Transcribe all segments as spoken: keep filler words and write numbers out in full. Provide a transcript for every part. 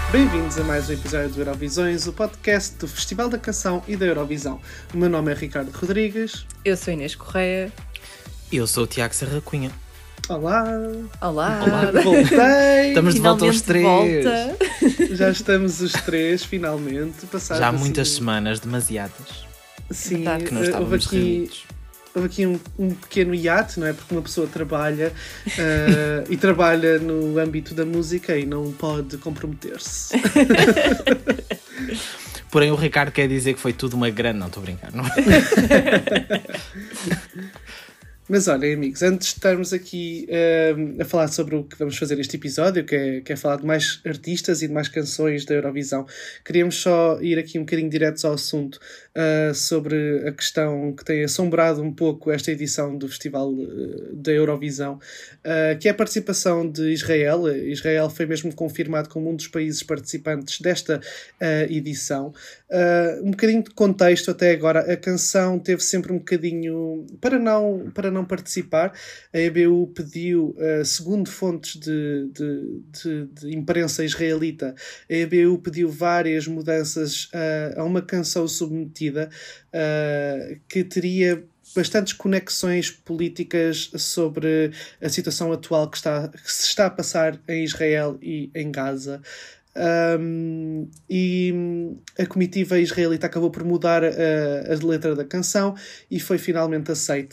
Bem-vindos a mais um episódio do Eurovisões, o podcast do Festival da Canção e da Eurovisão. O meu nome é Ricardo Rodrigues. Eu sou Inês Correia. Eu sou o Tiago Serra Cunha. Olá! Olá! Olá. Voltei! Estamos de volta aos três! Volta. Já estamos os três, finalmente. Passados Já há muitas assim... semanas, demasiadas. Sim, Verdade. Que não houve estávamos aqui, reunidos. houve aqui um, um pequeno hiato, não é? Porque uma pessoa trabalha uh, e trabalha no âmbito da música e não pode comprometer-se. Porém, o Ricardo quer dizer que foi tudo uma grande... Não, estou a brincar, não é? Mas olhem, amigos, antes de estarmos aqui uh, a falar sobre o que vamos fazer neste episódio, que é, que é falar de mais artistas e de mais canções da Eurovisão, queríamos só ir aqui um bocadinho diretos ao assunto uh, sobre a questão que tem assombrado um pouco esta edição do Festival uh, da Eurovisão, uh, que é a participação de Israel. Israel foi mesmo confirmado como um dos países participantes desta uh, edição. Uh, um bocadinho de contexto até agora, a canção teve sempre um bocadinho... Para não... Para não participar, a E B U pediu, uh, segundo fontes de, de, de, de imprensa israelita, a E B U pediu várias mudanças uh, a uma canção submetida uh, que teria bastantes conexões políticas sobre a situação atual que, está, que se está a passar em Israel e em Gaza. Um, e a comitiva israelita acabou por mudar uh, a letra da canção e foi finalmente aceite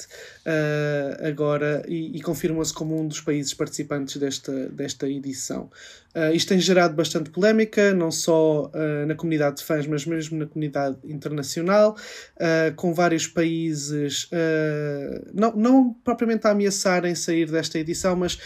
uh, agora e, e confirmou-se como um dos países participantes desta, desta edição. Uh, isto tem gerado bastante polémica, não só uh, na comunidade de fãs, mas mesmo na comunidade internacional, uh, com vários países uh, não, não propriamente a ameaçarem sair desta edição, mas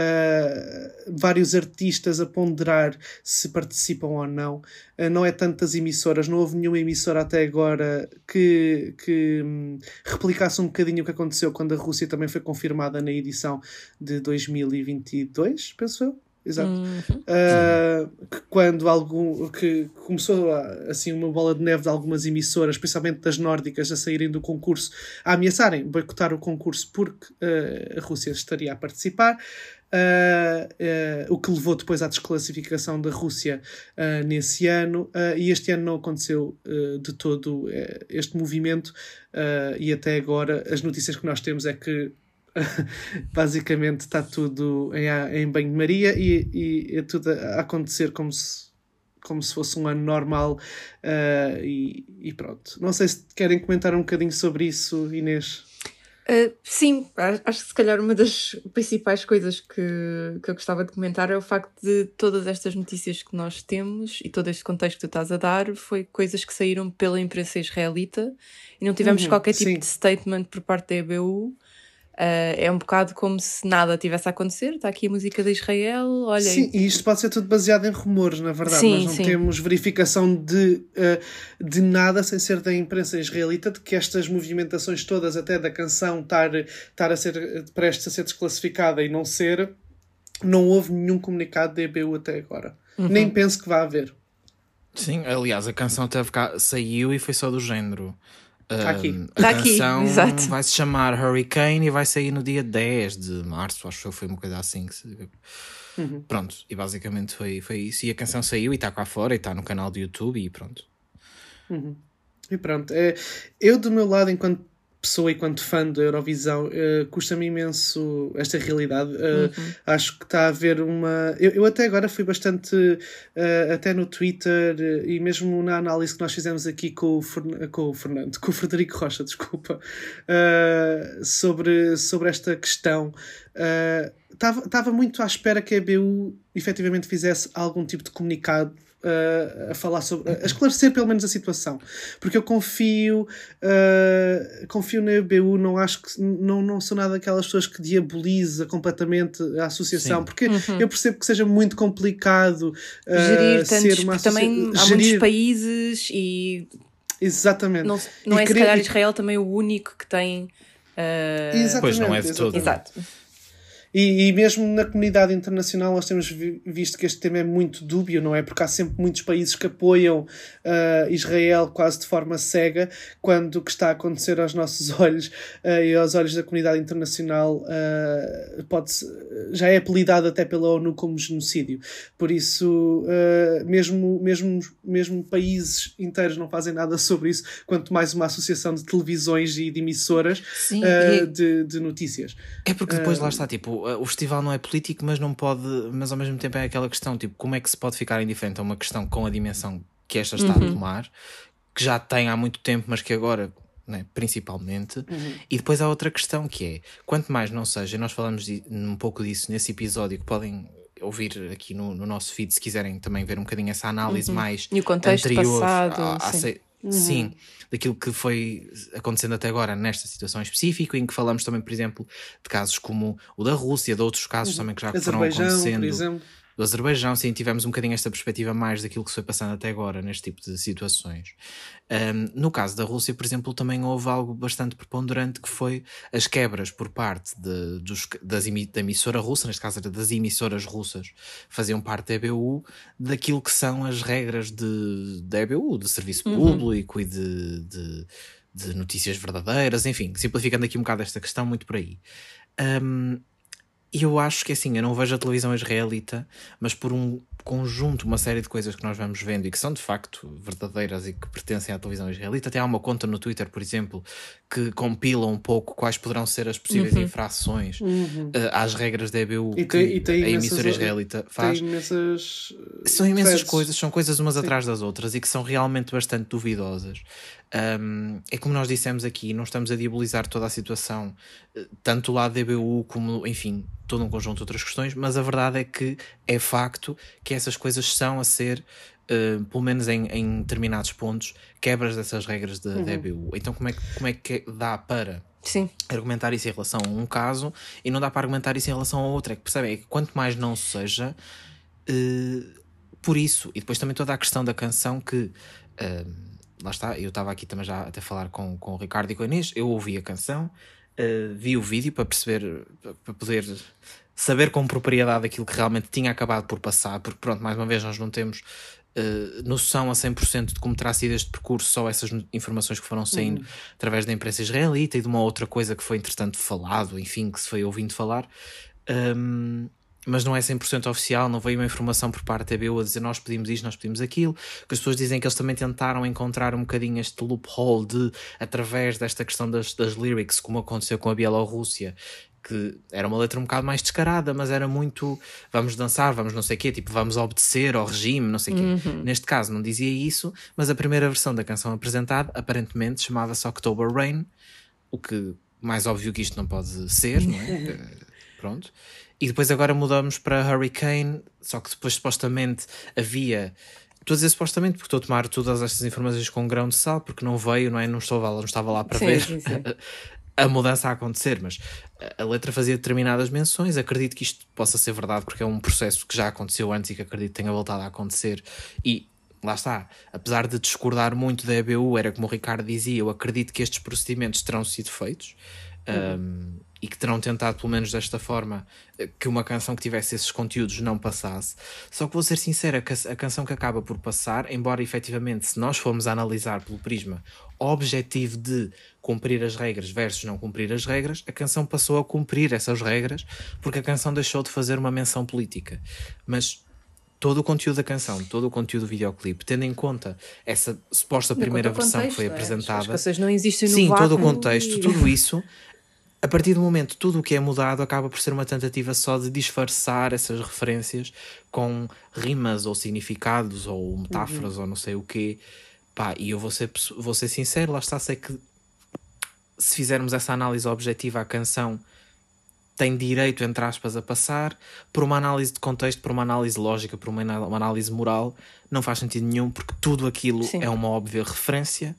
uh, vários artistas a ponderar se participam ou não. Uh, não é tantas emissoras, não houve nenhuma emissora até agora que, que hum, replicasse um bocadinho o que aconteceu quando a Rússia também foi confirmada na edição de dois mil e vinte e dois, penso eu. Exato. Uhum. Uh, que quando algum, que começou a, assim uma bola de neve de algumas emissoras, principalmente das nórdicas, a saírem do concurso, a ameaçarem boicotar o concurso porque uh, a Rússia estaria a participar. Uh, uh, o que levou depois à desclassificação da Rússia uh, nesse ano, uh, e este ano não aconteceu uh, de todo uh, este movimento, uh, e até agora as notícias que nós temos é que basicamente está tudo em, em banho-maria e, e é tudo a acontecer como se, como se fosse um ano normal, uh, e, e pronto. Não sei se querem comentar um bocadinho sobre isso, Inês. Uh, sim, acho que se calhar uma das principais coisas que, que eu gostava de comentar é o facto de todas estas notícias que nós temos e todo este contexto que tu estás a dar foi coisas que saíram pela imprensa israelita e não tivemos Uhum, qualquer tipo sim. de statement por parte da E B U. Uh, é um bocado como se nada tivesse a acontecer. Está aqui a música de Israel, olha. Sim, e isto pode ser tudo baseado em rumores, na verdade. Sim, Nós não sim. temos verificação de, uh, de nada, sem ser da imprensa israelita, de que estas movimentações todas, até da canção estar, estar a ser prestes a ser desclassificada e não ser, não houve nenhum comunicado da E B U até agora. Uhum. Nem penso que vá haver. Sim, aliás, a canção teve cá, saiu e foi só do género. Está aqui. Um, Está a aqui, canção exato. vai se chamar Hurricane e vai sair no dia dez de março, acho que foi uma coisa assim que se... Uhum. Pronto, e basicamente foi, foi isso. E a canção saiu e está cá fora e está no canal do YouTube e pronto. Uhum. E pronto, é, eu do meu lado, enquanto pessoa e quanto fã da Eurovisão, uh, custa-me imenso esta realidade. Uh, Uhum. Acho que está a haver uma... Eu, eu até agora fui bastante, uh, até no Twitter, uh, e mesmo na análise que nós fizemos aqui com o, Fern... com o Fernando, com o Frederico Rocha, desculpa, uh, sobre, sobre esta questão. Estava uh, muito à espera que a E B U efetivamente fizesse algum tipo de comunicado Uh, a falar sobre, a esclarecer pelo menos a situação, porque eu confio uh, confio na E B U, não acho que não, não sou nada daquelas pessoas que diaboliza completamente a associação. Sim. Porque uhum. eu percebo que seja muito complicado uh, gerir tantos, ser uma associa... também há gerir... muitos países e exatamente, não, não e é querer... se calhar Israel também o único que tem uh... pois não é de todo. Exato. E, e mesmo na comunidade internacional nós temos vi- visto que este tema é muito dúbio, não é? Porque há sempre muitos países que apoiam uh, Israel quase de forma cega, quando o que está a acontecer aos nossos olhos uh, e aos olhos da comunidade internacional uh, pode já é apelidado até pela ONU como genocídio. Por isso, uh, mesmo, mesmo, mesmo países inteiros não fazem nada sobre isso, quanto mais uma associação de televisões e de emissoras. Sim, uh, e é- de, de notícias. É porque depois Uh, lá está, tipo, o festival não é político, mas não pode, mas ao mesmo tempo é aquela questão, tipo, como é que se pode ficar indiferente a uma questão com a dimensão que esta está a tomar, que já tem há muito tempo, mas que agora, né, principalmente. E depois há outra questão que é, quanto mais não seja, nós falamos de- um pouco disso nesse episódio, que podem ouvir aqui no, no nosso feed se quiserem também ver um bocadinho essa análise mais E o contexto anterior passado, à- à sim. se- sim, daquilo que foi acontecendo até agora nesta situação em específico, em que falamos também, por exemplo, de casos como o da Rússia, de outros casos também que já foram Azerbaijão, por acontecendo. exemplo. Do Azerbaijão, sim, tivemos um bocadinho esta perspectiva mais daquilo que se foi passando até agora neste tipo de situações. Um, no caso da Rússia, por exemplo, também houve algo bastante preponderante que foi as quebras por parte de, dos, das, emi- da emissora russa, neste caso era das emissoras russas, faziam parte da E B U, daquilo que são as regras de, da E B U, de serviço público e de, de, de notícias verdadeiras, enfim, simplificando aqui um bocado esta questão, muito por aí. Um, E eu acho que assim, eu não vejo a televisão israelita, mas por um conjunto, uma série de coisas que nós vamos vendo e que são de facto verdadeiras e que pertencem à televisão israelita. Até há uma conta no Twitter, por exemplo, que compila um pouco quais poderão ser as possíveis infrações uh, às regras da E B U E que tem, e tem a imensas, emissora israelita faz. tem imensas, uh, São imensas threads. coisas, são coisas umas Sim. atrás das outras e que são realmente bastante duvidosas. Um, é como nós dissemos aqui, não estamos a diabolizar toda a situação, eh, tanto o lado da E B U como, enfim, todo um conjunto de outras questões, mas a verdade é que é facto que essas coisas são a ser, uh, pelo menos em, em determinados pontos, quebras dessas regras da, da E B U. Então como é, que- como é que dá para Sim. argumentar isso em relação a um caso e não dá para argumentar isso em relação a outro? É que percebem? É que quanto mais não seja, uh, por isso, e depois também toda a questão da canção que uh, lá está, eu estava aqui também já até falar com, com o Ricardo e com a Inês, eu ouvi a canção, uh, vi o vídeo para perceber, para poder saber com propriedade aquilo que realmente tinha acabado por passar, porque pronto, mais uma vez nós não temos uh, noção a cem por cento de como terá sido este percurso, só essas informações que foram saindo uhum. através da imprensa israelita e de uma outra coisa que foi entretanto falado, enfim, que se foi ouvindo falar. Um, mas não é cem por cento oficial, não veio uma informação por parte da E B U a dizer nós pedimos isto, nós pedimos aquilo, que as pessoas dizem que eles também tentaram encontrar um bocadinho este loophole de, através desta questão das, das lyrics, como aconteceu com a Bielorrússia, que era uma letra um bocado mais descarada, mas era muito vamos dançar, vamos não sei o quê, tipo vamos obedecer ao regime, não sei o quê. Uhum. Neste caso não dizia isso, mas a primeira versão da canção apresentada aparentemente chamava-se October Rain, o que mais óbvio que isto não pode ser, não é? Pronto. E depois agora mudamos para Hurricane, só que depois supostamente havia... Estou a dizer supostamente porque estou a tomar todas estas informações com um grão de sal, porque não veio, não é? Não estava, não estava lá para sim, ver sim, sim. a mudança a acontecer, mas a letra fazia determinadas menções. Acredito que isto possa ser verdade porque é um processo que já aconteceu antes e que acredito que tenha voltado a acontecer. E lá está, apesar de discordar muito da E B U, era como o Ricardo dizia, eu acredito que estes procedimentos terão sido feitos. Uhum. Um, e que terão tentado, pelo menos desta forma, que uma canção que tivesse esses conteúdos não passasse. Só que vou ser sincera, a canção que acaba por passar, embora efetivamente, se nós formos a analisar pelo prisma objetivo de cumprir as regras versus não cumprir as regras, a canção passou a cumprir essas regras, porque a canção deixou de fazer uma menção política. Mas todo o conteúdo da canção, todo o conteúdo do videoclipe, tendo em conta essa suposta primeira versão que foi apresentada... As coisas não existem no sim, vácuo. todo o contexto, e... tudo isso... A partir do momento, tudo o que é mudado acaba por ser uma tentativa só de disfarçar essas referências com rimas ou significados ou metáforas uhum. ou não sei o quê. Pá, e eu vou ser, vou ser sincero, lá está, sei que se fizermos essa análise objetiva, a canção tem direito, entre aspas, a passar. Por uma análise de contexto, por uma análise lógica, por uma, uma análise moral, não faz sentido nenhum, porque tudo aquilo Sim. é uma óbvia referência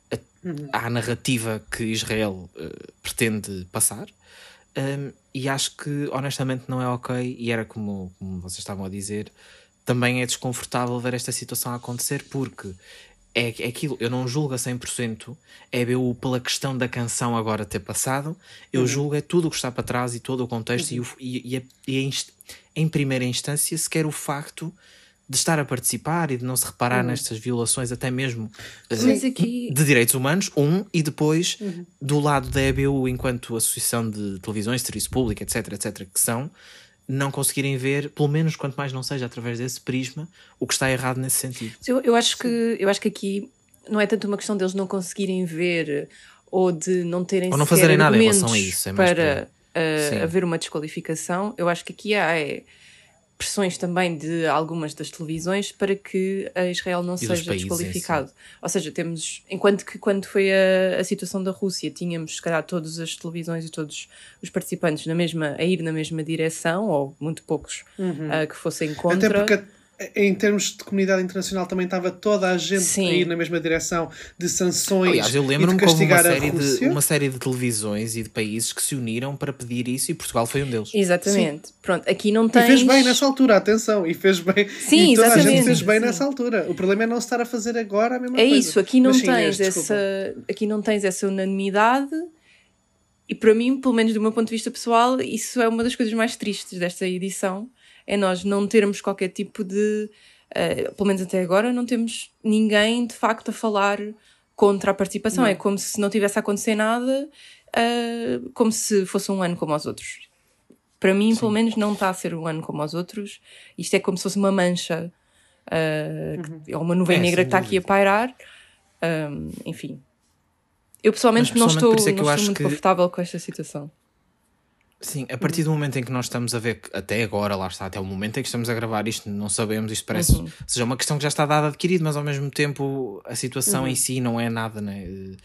à narrativa que Israel uh, pretende passar, um, e acho que honestamente não é ok, e era como, como vocês estavam a dizer, também é desconfortável ver esta situação a acontecer, porque é, é aquilo, eu não julgo a cem por cento a E B U pela questão da canção agora ter passado, eu uhum. julgo é tudo o que está para trás e todo o contexto uhum. e, e, e, e em primeira instância sequer o facto de estar a participar e de não se reparar uhum. nestas violações até mesmo uh, aqui... de direitos humanos, um, e depois uhum. do lado da E B U enquanto associação de televisões, serviço público, etc, etc, que são, não conseguirem ver, pelo menos quanto mais não seja através desse prisma, o que está errado nesse sentido. Eu, eu, acho, que, eu acho que aqui não é tanto uma questão deles não conseguirem ver ou de não terem ou não fazerem nada em relação a isso, é mais para uh, haver uma desqualificação. Eu acho que aqui há é, pressões também de algumas das televisões para que a Israel não e seja desqualificado. Assim. Ou seja, temos, enquanto que quando foi a, a situação da Rússia, tínhamos, se calhar, todas as televisões e todos os participantes na mesma, a ir na mesma direção, ou muito poucos uhum. uh, que fossem contra. Até porque em termos de comunidade internacional também estava toda a gente Sim. a ir na mesma direção de sanções. Aliás, eu lembro-me que houve uma série, de, uma série de televisões e de países que se uniram para pedir isso e Portugal foi um deles. Exatamente. Sim. Pronto, aqui não tens... E fez bem nessa altura, atenção, e fez bem. Sim, e toda exatamente. a gente fez bem Sim. nessa altura. O problema é não se estar a fazer agora a mesma é coisa. É isso, aqui não, Mas, sim, tens é, essa, aqui não tens essa unanimidade e para mim, pelo menos do meu ponto de vista pessoal, isso é uma das coisas mais tristes desta edição, é nós não termos qualquer tipo de... Uh, pelo menos até agora não temos ninguém de facto a falar contra a participação. Não. É como se não tivesse a acontecer nada, uh, como se fosse um ano como os outros. Para mim, Sim. pelo menos, não está a ser um ano como os outros. Isto é como se fosse uma mancha uh, uhum. que, ou uma nuvem é, negra que está aqui a pairar. Um, enfim, eu pessoalmente, pessoalmente não estou, é não estou muito que... confortável com esta situação. Sim, a partir do momento em que nós estamos a ver que até agora, lá está, até o momento em que estamos a gravar isto, não sabemos, isto parece uhum. seja uma questão que já está dada adquirida, mas ao mesmo tempo a situação uhum. em si não é nada né,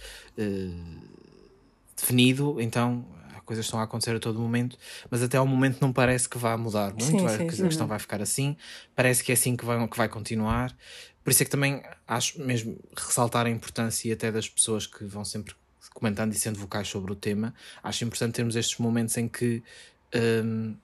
uh, definido, então as coisas estão a acontecer a todo momento, mas até ao momento não parece que vá mudar muito, sim, vai, sim, a sim. questão vai ficar assim, parece que é assim que vai, que vai continuar, por isso é que também acho mesmo ressaltar a importância até das pessoas que vão sempre comentando e sendo vocais sobre o tema, acho importante termos estes momentos em que hum,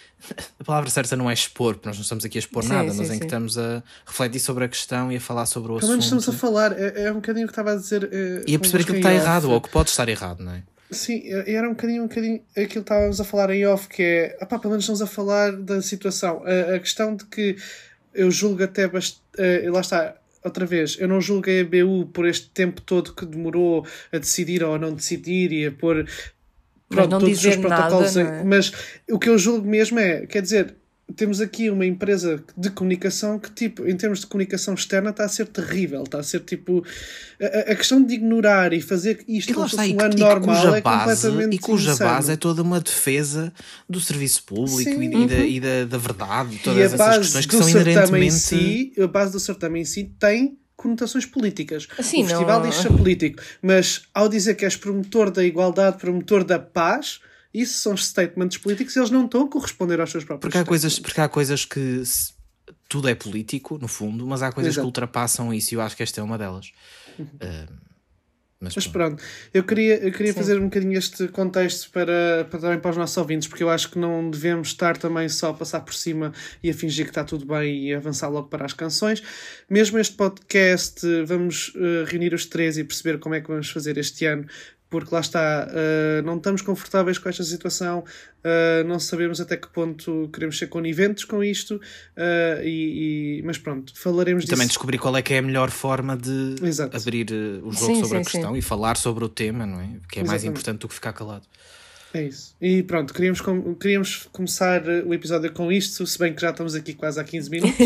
a palavra certa não é expor, porque nós não estamos aqui a expor sim, nada, sim, mas em sim. que estamos a refletir sobre a questão e a falar sobre o Pelo assunto. Pelo menos estamos a falar, é, é um bocadinho o que estava a dizer. É, e a perceber aquilo que está off. errado ou que pode estar errado, não é? Sim, era um bocadinho, um bocadinho aquilo que estávamos a falar em off, que é, opá, pelo menos estamos a falar da situação. A, a questão de que eu julgo até bastante, uh, lá está, outra vez, eu não julgo a E B U por este tempo todo que demorou a decidir ou a não decidir e a pôr pronto, não todos os seus protocolos. Nada, é? Mas o que eu julgo mesmo é, quer dizer, temos aqui uma empresa de comunicação que, tipo, em termos de comunicação externa, está a ser terrível. Está a ser, tipo... A, a questão de ignorar e fazer isto como se fosse um ano normal é completamente E cuja insano. base é toda uma defesa do serviço público e, uhum. e, da, e da, da verdade. E todas e a essas base questões que do são certame inerentemente... em si, a base do certame em si tem conotações políticas. Assim, o festival não... diz-se político. Mas ao dizer que és promotor da igualdade, promotor da paz... Isso são statements políticos e eles não estão a corresponder aos seus próprios porque há coisas Porque há coisas que se, tudo é político, no fundo, mas há coisas Exato. que ultrapassam isso e eu acho que esta é uma delas. Uhum. Uh, mas, mas pronto, eu queria, eu queria fazer um bocadinho este contexto para, para, também para os nossos ouvintes, porque eu acho que não devemos estar também só a passar por cima e a fingir que está tudo bem e avançar logo para as canções. Mesmo este podcast, vamos uh, reunir os três e perceber como é que vamos fazer este ano, porque lá está, uh, não estamos confortáveis com esta situação, uh, não sabemos até que ponto queremos ser coniventes com isto, uh, e, e, mas pronto, falaremos e disso. Também descobrir qual é que é a melhor forma de Exato. abrir uh, o jogo sim, sobre sim, a questão sim. e falar sobre o tema, não é? Que é Exatamente. mais importante do que ficar calado. É isso. E pronto, queríamos, com, queríamos começar o episódio com isto, se bem que já estamos aqui quase há quinze minutos.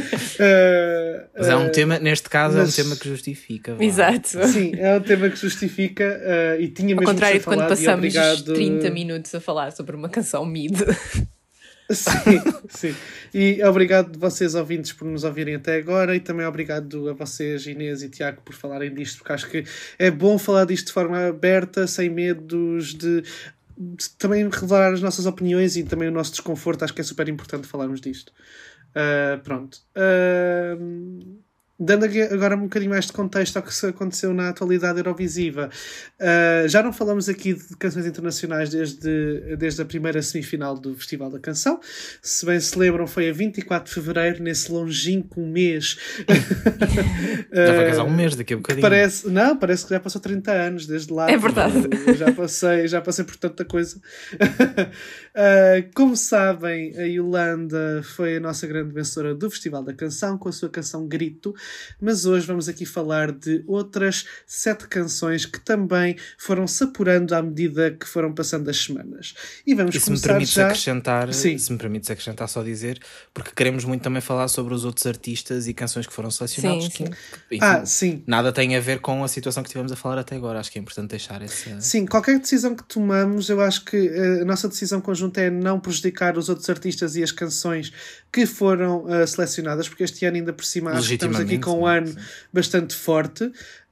uh, mas é um uh, tema, neste caso, mas... é um tema que justifica. Vá. Exato. Sim, é um tema que justifica uh, e tinha Ao mesmo contrário de quando passamos obrigado... trinta minutos a falar sobre uma canção mid. Sim, sim. E obrigado vocês ouvintes por nos ouvirem até agora e também obrigado a vocês, Inês e Tiago, por falarem disto, porque acho que é bom falar disto de forma aberta, sem medos de... também revelar as nossas opiniões e também o nosso desconforto. Acho que é super importante falarmos disto. Uh, pronto. Uh, dando agora um bocadinho mais de contexto ao que se aconteceu na atualidade eurovisiva, uh, já não falamos aqui de canções internacionais desde, desde a primeira semifinal do Festival da Canção. Se bem se lembram, foi a vinte e quatro de fevereiro, nesse longínquo mês. Já vai casar um mês daqui a bocadinho. Parece, não, parece que já passou trinta anos desde lá. É verdade. Eu já passei, já passei por tanta coisa. uh, como sabem, a Yolanda foi a nossa grande vencedora do Festival da Canção com a sua canção Grito. Mas hoje vamos aqui falar de outras sete canções que também foram-se apurando à medida que foram passando as semanas. E vamos e se começar me permites já... acrescentar, Sim. se me permites acrescentar, só dizer, porque queremos muito também falar sobre os outros artistas e canções que foram selecionados. Sim, que, sim. que, enfim, Ah, sim. nada tem a ver com a situação que estivemos a falar até agora. Acho que é importante deixar essa... Sim, qualquer decisão que tomamos, eu acho que a nossa decisão conjunta é não prejudicar os outros artistas e as canções que foram uh, selecionadas, porque este ano ainda por cima acho que estamos aqui com um ano sim. bastante forte.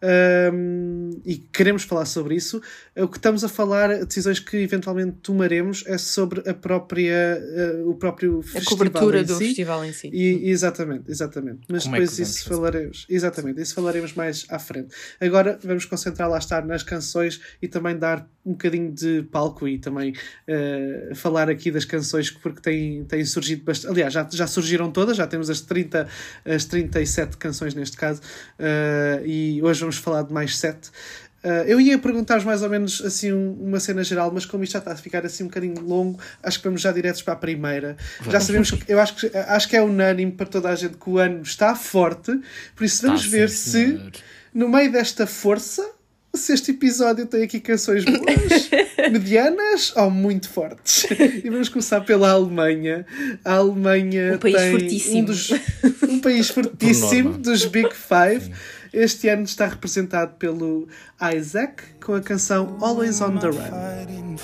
Um, e queremos falar sobre isso. O que estamos a falar, decisões que eventualmente tomaremos, é sobre a própria uh, o próprio a festival cobertura em do si. festival em si. E, exatamente, exatamente. Mas Como depois é isso falaremos. Exatamente, isso falaremos mais à frente. Agora vamos concentrar lá estar nas canções e também dar um bocadinho de palco e também uh, falar aqui das canções, porque têm, têm surgido bastante. Aliás, já, já surgiram todas, já temos as, trinta, as trinta e sete canções neste caso, uh, e hoje vamos falar de mais sete. Uh, eu ia perguntar mais ou menos assim um, uma cena geral, mas como isto já está a ficar assim um bocadinho longo, acho que vamos já diretos para a primeira. Vamos. Já sabemos que eu acho que, acho que é unânime para toda a gente que o ano está forte, por isso vamos ah, ver sim, se senhor. No meio desta força, se este episódio tem aqui canções boas, medianas ou muito fortes. E vamos começar pela Alemanha. A Alemanha um país tem fortíssimo. Um, dos, um país fortíssimo dos Big Five. Sim. Este ano está representado pelo Isaac com a canção Always on the Run.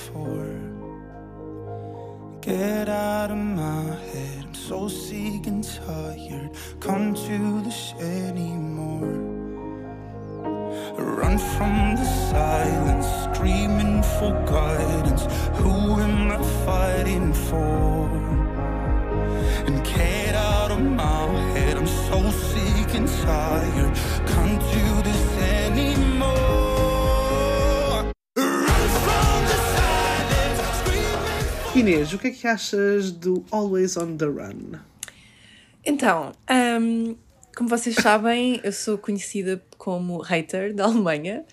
Get out of my head, I'm so sick and tired. Come to the shed anymore. Run from the silence, screaming for guidance. Who am I fighting for? And get out of my head, I'm so sick and tired. Can't do this anymore. Run from the silence, screaming for... Inês, o que é que achas do Always on the Run? Então, um, como vocês sabem, eu sou conhecida como hater da Alemanha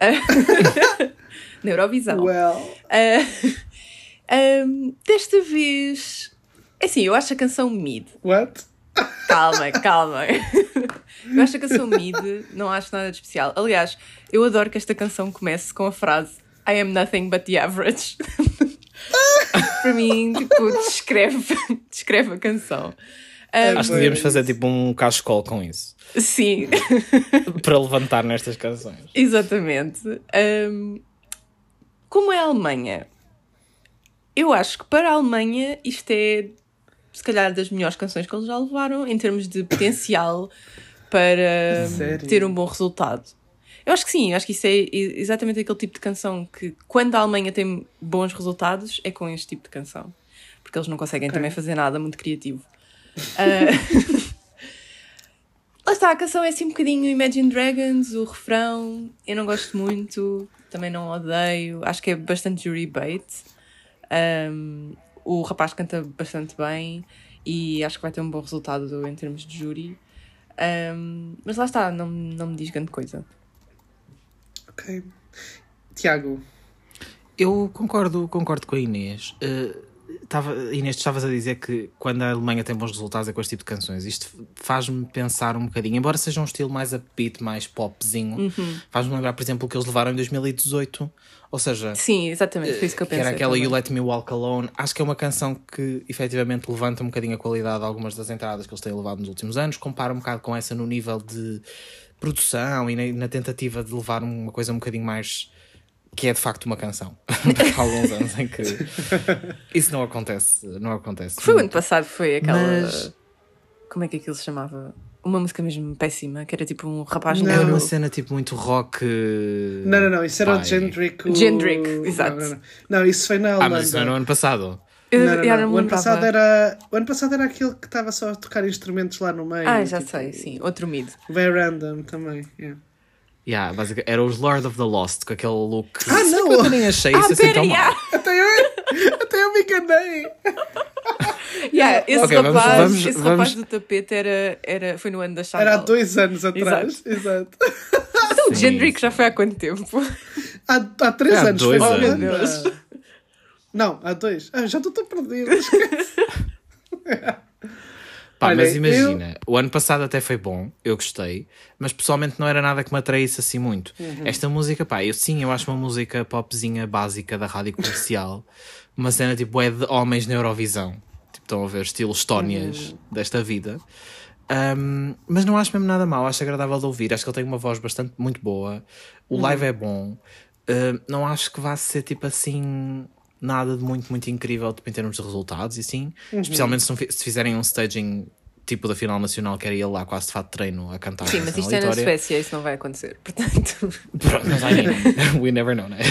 na Eurovisão. Well. Uh, um, desta vez, é assim, eu acho a canção mid. What? Calma, calma. Eu acho a canção mid, não acho nada de especial. Aliás, eu adoro que esta canção comece com a frase I am nothing but the average. Para mim, tipo, descreve, descreve a canção. Um, acho que devíamos fazer tipo um caso-escola com isso. Sim. Para levantar nestas canções. Exatamente. Um, como é a Alemanha? Eu acho que para a Alemanha isto é, se calhar, das melhores canções que eles já levaram em termos de potencial para Sério? ter um bom resultado. Eu acho que sim, acho que isso é exatamente aquele tipo de canção que, quando a Alemanha tem bons resultados, é com este tipo de canção. Porque eles não conseguem okay. também fazer nada muito criativo. Uh... Lá está, a canção é assim um bocadinho Imagine Dragons, o refrão eu não gosto muito, também não odeio, acho que é bastante jury bait. Um, o rapaz canta bastante bem e acho que vai ter um bom resultado em termos de júri, um, mas lá está, não, não me diz grande coisa. Ok. Tiago? Eu concordo, concordo com a Inês. Uh... Tava, Inês, tu estavas a dizer que quando a Alemanha tem bons resultados é com este tipo de canções. Isto faz-me pensar um bocadinho, embora seja um estilo mais upbeat, mais popzinho, uhum. faz-me lembrar, por exemplo, o que eles levaram em dois mil e dezoito. Ou seja, sim, exatamente, foi isso que eu pensei. Que era aquela também. You Let Me Walk Alone. Acho que é uma canção que efetivamente levanta um bocadinho a qualidade de algumas das entradas que eles têm levado nos últimos anos, compara um bocado com essa no nível de produção e na, na tentativa de levar uma coisa um bocadinho mais... que é de facto uma canção. Porque há alguns anos em que isso não acontece. Não acontece. Foi o ano passado, foi aquela... Mas... Como é que aquilo se chamava? Uma música mesmo péssima, que era tipo um rapaz negro. Era uma cena tipo muito rock... Não, não, não. Isso era Pai. o Gendrick. O... Gendrick, exato. Não, não, não. não, isso foi na Holanda. Ah, mas isso foi no ano passado. Eu, Não, não, eu não. não O me ano passado lembrava. era, o ano passado era aquele que estava só a tocar instrumentos lá no meio. Ah, já tipo, sei, sim. Outro mid. Bem random também. Yeah. Yeah, basicamente, era os Lord of the Lost, com aquele look. Ah, Se bem não! que eu nem achei Ah, isso assim pera, tão yeah. mal. Até eu, até eu me enganei. Yeah, esse Ok, vamos- rapaz, vamos- esse vamos- rapaz do tapete era, era, foi no ano da Chanel. Era há dois anos atrás. Exato. Então o Sim, Gendrick já sim. foi há quanto tempo? Há, há três Há anos. dois foi anos. na Oh, meu Holanda. Deus. Não, há dois. Ah, já estou tão perdido. Esquece. Pá, Olha, mas imagina, o ano passado até foi bom, eu gostei, mas pessoalmente não era nada que me atraísse assim muito. Uhum. Esta música, pá, eu sim, eu acho uma música popzinha básica da rádio comercial, uma cena tipo é de homens na Eurovisão, tipo, estão a ver, estilo Estónias Uhum. desta vida. Um, mas não acho mesmo nada mal, acho agradável de ouvir, acho que ele tem uma voz bastante muito boa, o Uhum. live é bom. Uh, não acho que vá ser tipo assim nada de muito, muito incrível tipo, em termos de resultados e assim, Uhum. especialmente se, não fi- se fizerem um staging tipo da final nacional, que era ele lá quase de fato de treino a cantar. Sim, a mas canção isto é na aleatória. Suécia, isso não vai acontecer. Portanto, Pronto, mas I mean, we never know, né?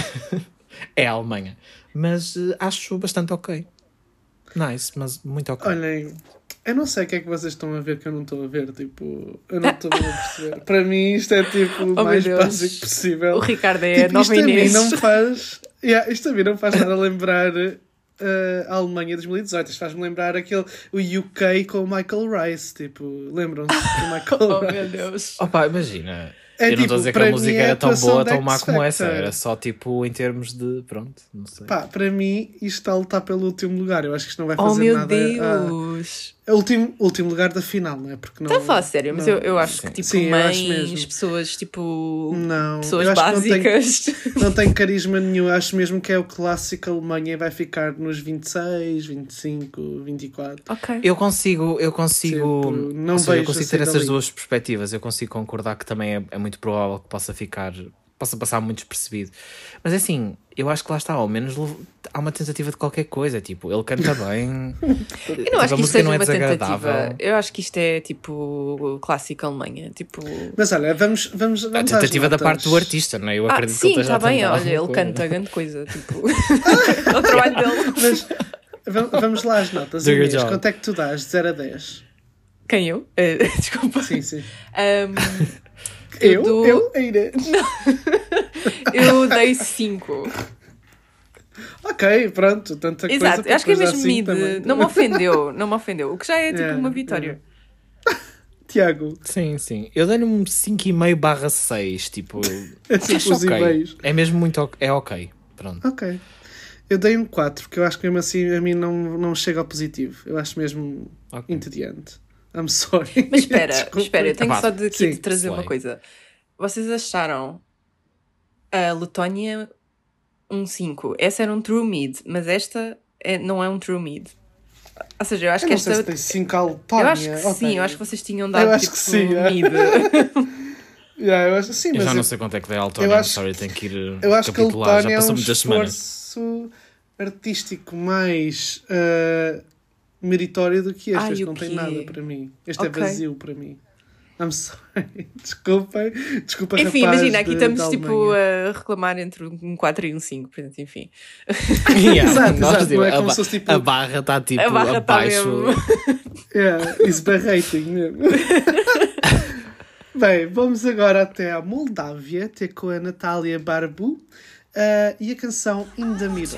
É a Alemanha, mas uh, acho bastante ok, nice, mas muito ok. Olhem, eu não sei o que é que vocês estão a ver que eu não estou a ver. Tipo, eu não estou a perceber. Para mim, isto é tipo o Oh, mais meu Deus. básico possível. o Ricardo é a Tipo, isto nova a mim Inês. não me faz. Yeah, isto a mim não me faz nada lembrar uh, a Alemanha de dois mil e dezoito. Isto faz-me lembrar aquele o U K com o Michael Rice. Tipo, lembram-se do Michael Oh, Rice? meu Deus. Opa, imagina. É eu não estou a tipo, dizer que para a mim música é a era tão atuação boa, da tão má X como essa. Factor. Era só tipo em termos de. Pronto, não sei. Pá, para mim, isto está a lutar pelo último lugar. Eu acho que isto não vai Oh, fazer meu nada. a- Deus. É o último, último lugar da final, não é? Porque não. Está a falar sério, mas não- eu, eu acho que Sim. tipo Sim, eu acho mães, mesmo. pessoas tipo. Não, pessoas eu acho que não tem- básicas. Não tem carisma nenhum. Acho mesmo que é o clássico Alemanha e vai ficar nos vinte e seis, vinte e cinco, vinte e quatro. Ok. Eu consigo, eu consigo, Tipo, não ou seja, vejo eu consigo a ter sair essas dali. duas perspectivas. Eu consigo concordar que também é, é muito provável que possa ficar, possa passar muito despercebido. Mas assim, eu acho que lá está, ao menos lev- há uma tentativa de qualquer coisa. Tipo, ele canta bem. Eu não tipo, acho a que isto música seja não é uma desagradável. tentativa. Eu acho que isto é tipo clássico Alemanha. Tipo. Mas olha, vamos, vamos, A vamos às tentativa da notas. parte do artista, não é? Eu Ah, acredito que sim, ele esteja está a bem. tentar Olha, alguma ele coisa. canta grande coisa. Tipo. É o trabalho dele. Mas va- vamos lá às notas. Do your Inês, job. quanto é que tu dás? De zero a dez? Quem eu? Eh, desculpa. Sim, sim. Ahm, Eu? dou- Eu? A Inês? eu dei cinco. Ok, pronto. Tanta coisa Exato, para acho que é depois mesmo dar mid. cinco também. Não me ofendeu, não me ofendeu. O que já é tipo Yeah, uma vitória. Tiago, Sim, sim. Eu dei-lhe um cinco vírgula cinco barra seis. Tipo, é tipo acho os ok. e-mails. É mesmo muito ok. É ok. Pronto. Ok. Eu dei um quatro, porque eu acho que mesmo assim a mim não, não chega ao positivo. Eu acho mesmo Ok. entediante. I'm sorry. Mas espera, Desculpa. espera, eu tenho Epá, só de, aqui sim, de trazer slay. uma coisa. Vocês acharam a Letónia um cinco? Essa era um true mid, mas esta é- não é um true mid. Ou seja, eu acho Eu que não sei esta. se tem cinco a Eu Letónia. acho que Ok. sim, eu acho que vocês tinham Eu dado acho tipo que sim, é. mid. Yeah, eu acho, sim, Eu mas já eu, não sei quanto é que dá a eu Altônia. acho- Sorry, tenho que ir eu acho que a capitular. Já Letónia é um passou muitas semanas. esforço artístico mais uh, meritório do que este. Ai, este o não tem quê? nada para mim. Este Ok. é vazio para mim. I'm sorry. Desculpem. Desculpa, Enfim, rapaz imagina, aqui de- estamos da tipo Alemanha. a reclamar entre um quatro e um cinco, portanto, enfim. Yeah, Exato, nós, exato, tipo, não é a, como ba- se fosse, tipo- a barra está tipo A barra está abaixo. mesmo. Yeah, is rating mesmo. Bem, vamos agora até a Moldávia, ter com a Natália Barbu uh, e a canção In the Middle.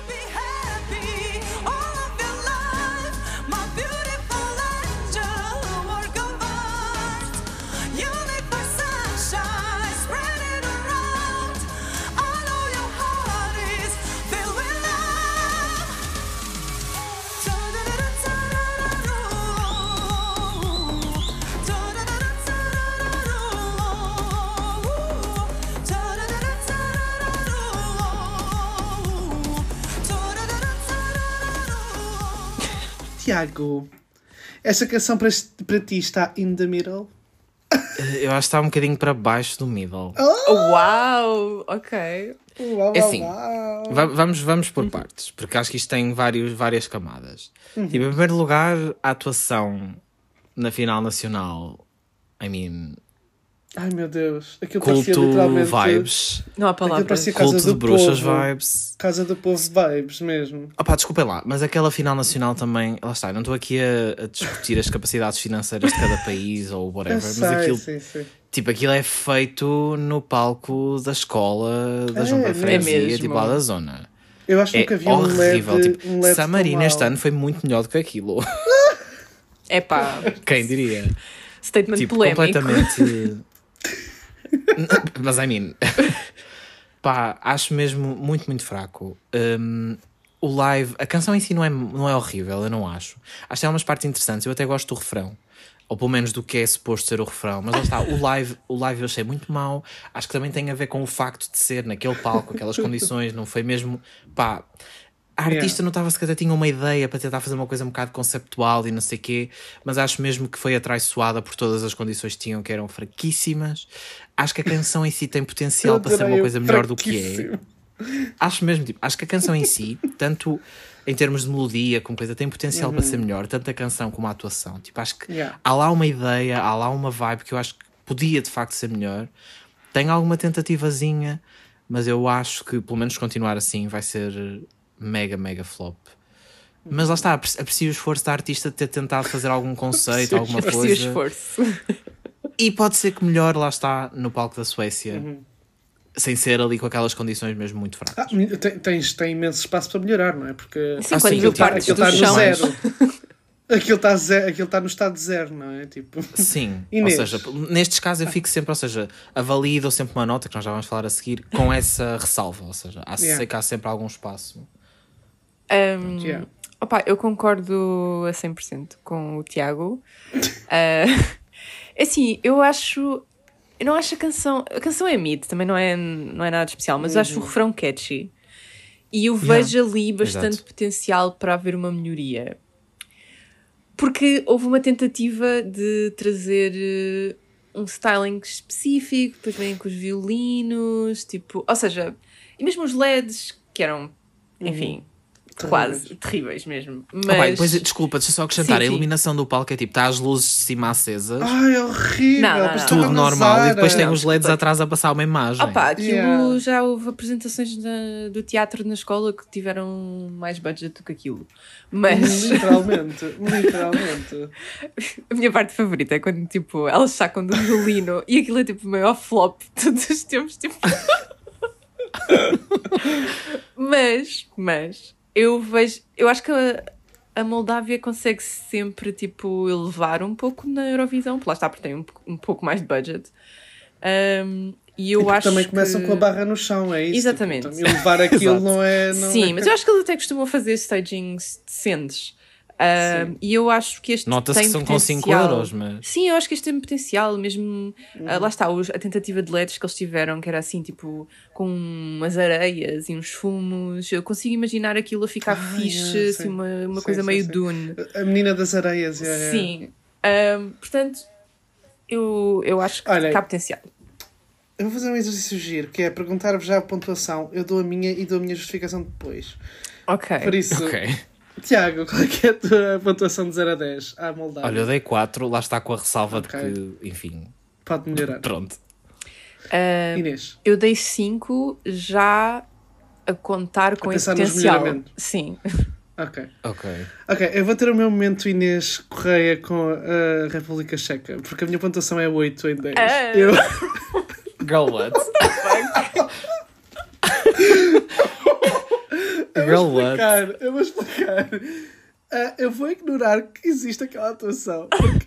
Tiago, esta canção para, para ti está in the middle? Eu acho que está um bocadinho para baixo do middle. Uau! Ok. Uau, É uau, assim, uau. Va- vamos, vamos por partes, porque acho que isto tem vários, várias camadas. Tipo, em primeiro lugar, a atuação na final nacional, I mean, Ai meu Deus, aquilo parecia Culto literalmente... vibes. Não há Aquilo palavras. parecia Casa Culto do de bruxas Povo. vibes. Casa do Povo vibes mesmo. Opá, desculpem lá, mas aquela final nacional também, lá está, eu não estou aqui a, a discutir as capacidades financeiras de cada país ou Eu whatever, sei, mas aquilo, sim, sim. tipo, aquilo é feito no palco da escola da É, João é Freguesia, mesmo. tipo lá da zona. Eu acho que É nunca vi um L E D, horrível, tipo, um L E D Samarina tão este mau. ano foi muito melhor do que aquilo. É pá, Quem diria? statement Tipo, polémico. completamente... Mas, I mean... Pá, acho mesmo muito, muito fraco. Um, o live... A canção em si não é, não é horrível, eu não acho. Acho que tem algumas partes interessantes. Eu até gosto do refrão. Ou pelo menos do que é suposto ser o refrão. Mas lá está, o live, o live eu achei muito mau. Acho que também tem a ver com o facto de ser naquele palco, aquelas condições. Não foi mesmo... Pá... A artista Yeah. notava-se que até tinha uma ideia para tentar fazer uma coisa um bocado conceptual e não sei o quê, mas acho mesmo que foi atraiçoada por todas as condições que tinham, que eram fraquíssimas. Acho que a canção em si tem potencial para ser uma coisa melhor do que é. Acho mesmo, tipo, acho que a canção em si, tanto em termos de melodia como coisa, tem potencial Uhum. para ser melhor, tanto a canção como a atuação. Tipo, acho que Yeah. há lá uma ideia, há lá uma vibe que eu acho que podia de facto ser melhor. Tem alguma tentativazinha, mas eu acho que pelo menos continuar assim vai ser mega, mega flop. Mas lá está, apreci- aprecio o esforço da artista de ter tentado fazer algum conceito, alguma Aprecio o coisa. esforço. E pode ser que melhor, lá está, no palco da Suécia, Uhum. sem ser ali com aquelas condições mesmo muito Ah, fracas. tem, tens, tem imenso espaço para melhorar, não é? Porque Sim, Ah, quando sim, viu aquilo tá- partes aquilo do está no chão. zero. Aquilo está ze- aquilo está no estado de zero, não é? Tipo, Sim, Inês. ou seja, nestes casos eu fico sempre, ou seja, avalio e dou sempre uma nota, que nós já vamos falar a seguir, com essa ressalva, ou seja, há, Yeah. sei que há sempre algum espaço. Um, Yeah. opa, eu concordo a cem por cento com o Tiago. Uh, é assim, eu acho. Eu não acho a canção. A canção é mid, também não é, não é nada especial, mas eu acho o refrão catchy. E eu Yeah. vejo ali bastante Exato. potencial para haver uma melhoria. Porque houve uma tentativa de trazer eh, um styling específico, depois vêm com os violinos, tipo. Ou seja, e mesmo os L E Ds, que eram, enfim. Quase terríveis mesmo. Mas Ah, bem, depois, desculpa, deixa eu só acrescentar, Sim, a sim. iluminação do palco é tipo, está as luzes de cima acesas, ai, é horrível. Não, não, parece não. que tudo está na normal, e depois Zara. tem Não, os L E Ds desculpa. atrás a passar uma imagem. opa, aquilo Yeah. já houve apresentações na- do teatro na escola que tiveram mais budget do que aquilo. Mas Literalmente, literalmente. a minha parte favorita é quando tipo, elas sacam do violino e aquilo é tipo o maior flop de todos os tempos. Tipo. mas, mas eu vejo, eu acho que a, a Moldávia consegue sempre tipo elevar um pouco na Eurovisão, porque lá está, porque tem um, um pouco mais de budget. Um, e eu E porque acho também começam que... com a barra no chão, é isso? Exatamente. Tipo, então, levar aquilo Exato. não é. Não Sim, é... mas eu acho que eles até costumam fazer stagings decentes. Um, Sim. e eu acho que este Nota-se tem que são com cinco potencial. euros, mas... Sim, eu acho que este tem potencial, mesmo. ah, lá está, os- a tentativa de L E Ds que eles tiveram, que era assim, tipo, com umas areias e uns fumos. Eu consigo imaginar aquilo a ficar Ah, fixe, yeah, assim, sim. uma, uma Sim, coisa sim, meio sim. Dune. A menina das areias, é, é. Sim. Um, portanto, eu, eu acho que, Olha, que há potencial. Eu vou fazer um exercício giro, que é perguntar-vos já a pontuação. Eu dou a minha e dou a minha justificação depois. Ok. Por isso, Ok. Tiago, qual é que é a tua pontuação de zero a dez à Moldávia? Olha, eu dei quatro, lá está com a ressalva Ok. de que, enfim, Pode melhorar. pronto. Um, Inês. eu dei cinco já a contar com esse pensar nos potencial. melhoramentos. Sim. Ok. Ok. Ok, eu vou ter o meu momento Inês Correia com a República Checa, porque a minha pontuação é oito em dez. Ah. Eu... Girl, what? Eu Girl, vou what? explicar, eu vou explicar. Ah, eu vou ignorar que existe aquela atuação. Porque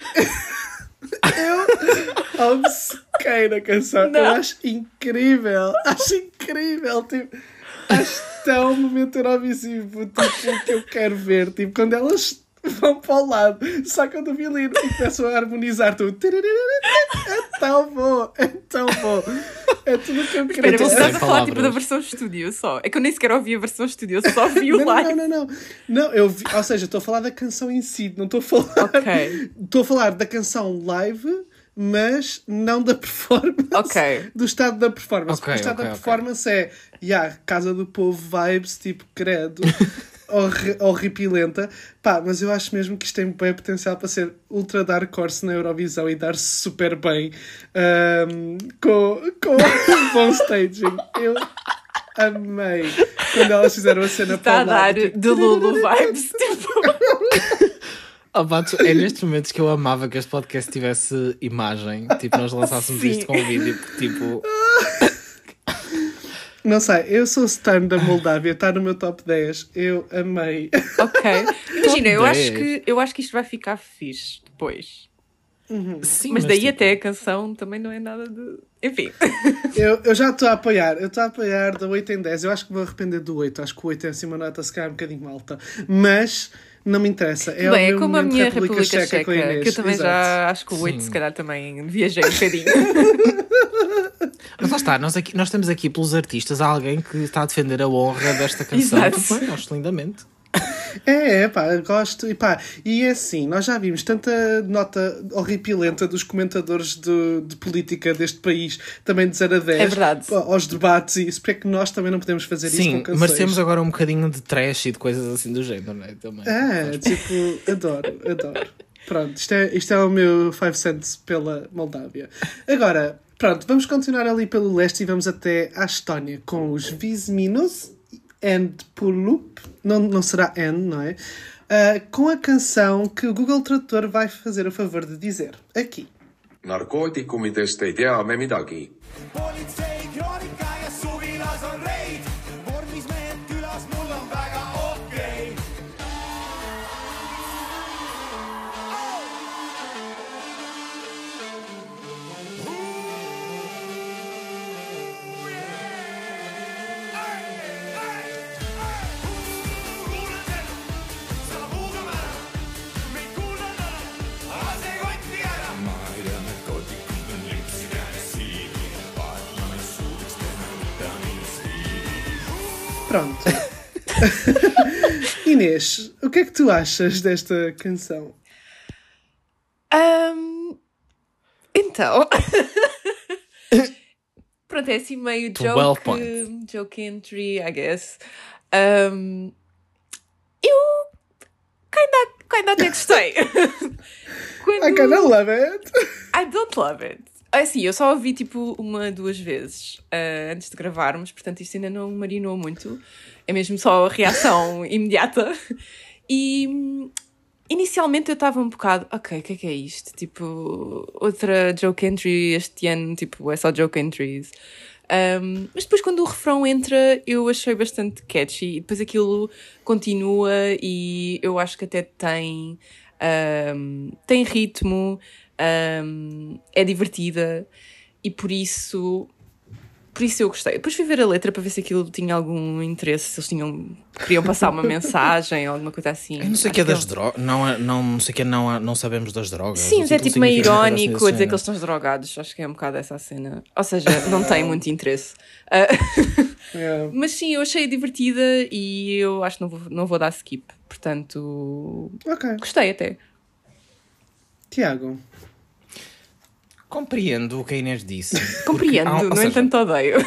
eu obcequei na canção. Não. Eu acho incrível. Acho incrível. Tipo, acho tão momento Eurovisivo. Tipo, que eu quero ver. Tipo, quando elas vão para o lado, sacam do violino e começam a harmonizar tudo. É tão bom. É tão bom. É tudo o que eu Espera, queria. você Sem estás a falar tipo, da palavras. versão estúdio só. É que eu nem sequer ouvi a versão estúdio, eu só vi o Não, live. não, não, não, não. Eu vi, ou seja, estou a falar da canção em si, não estou a falar. Ok. Estou a falar da canção live, mas não da performance. Ok. Do estado da performance. Ok, Porque o estado ok, da ok. performance é, yeah, Casa do Povo vibes, tipo, credo. horri- horripilenta. Pá, mas eu acho mesmo que isto tem bem potencial para ser ultra dark horse na Eurovisão e dar-se super bem um, com, com um bom staging. Eu amei quando elas fizeram a cena Está para o a lado. dar Tipo, de Lulu vibes, tipo... Oh, Bato, é nestes momentos que eu amava que este podcast tivesse imagem, tipo, nós lançássemos Sim. isto com um vídeo, porque, tipo... não sei, eu sou stan da Moldávia, está no meu top dez. Eu amei. Ok. Imagina, eu dez. acho, que, eu acho que isto vai ficar fixe depois. Sim, Mas daí tipo, até a canção também não é nada de... Enfim. Eu, eu já estou a apoiar, eu estou a apoiar da oito em dez. Eu acho que vou arrepender do oito. Acho que o oito é assim uma nota se calhar um bocadinho alta. Mas não me interessa. É Bem, o é meu como a momento minha República, República Checa, Checa, com a Inês. que eu também Exato. já acho que o oito Sim. se calhar também viajei um bocadinho. Mas lá está, nós, aqui, nós temos aqui pelos artistas alguém que está a defender a honra desta canção. Exato. Tudo bem, acho lindamente. É, é, pá, gosto. E, pá, e é assim, nós já vimos tanta nota horripilenta dos comentadores de, de política deste país, também de zero a dez. É verdade. pá, aos debates e isso, porque é que nós também não podemos fazer isso com Sim, canções? merecemos agora um bocadinho de trash e de coisas assim do género, não é? Também. É, tipo, adoro, adoro. Pronto, isto é, isto é o meu five cents pela Moldávia. Agora, pronto, vamos continuar ali pelo leste e vamos até à Estónia com os Visminus and Pulup, não, não será N, não é? Uh, com a canção que o Google Tradutor vai fazer o favor de dizer aqui. Narkootikumidest ei tea me midagi. Politsei, kroonika ja suvilas on reid. Vormis mehed külas, mul on väga okei. Pronto. Inês, o que é que tu achas desta canção? Um, então... Pronto, é assim meio twelve joke, points. joke entry, I guess. Um, eu kinda, kinda até gostei. Quando... I kinda love it. I don't love it. Assim, eu só ouvi tipo uma, duas vezes uh, antes de gravarmos, portanto isto ainda não marinou muito. É mesmo só a reação imediata. E hum, inicialmente eu estava um bocado, ok, o que é que é isto? Tipo, outra joke entry este ano, tipo, é só joke entries. Um, mas depois quando o refrão entra eu achei bastante catchy e depois aquilo continua e eu acho que até tem, um, tem ritmo. Um, é divertida e por isso por isso eu gostei. Depois fui ver a letra para ver se aquilo tinha algum interesse, se eles tinham, queriam passar uma mensagem ou alguma coisa assim. Eu não sei o que é das drogas, não, não, não sei o que é, não, não sabemos das drogas. Sim, mas é tipo meio irónico a dizer que eles eles estão drogados. Acho que é um bocado essa a cena. Ou seja, não tem muito interesse. Uh, Yeah. mas sim, eu achei divertida e eu acho que não vou, não vou dar skip. Portanto, Ok. gostei até. Tiago. Compreendo o que a Inês disse. Compreendo, Porque há- ou no seja, entanto odeio.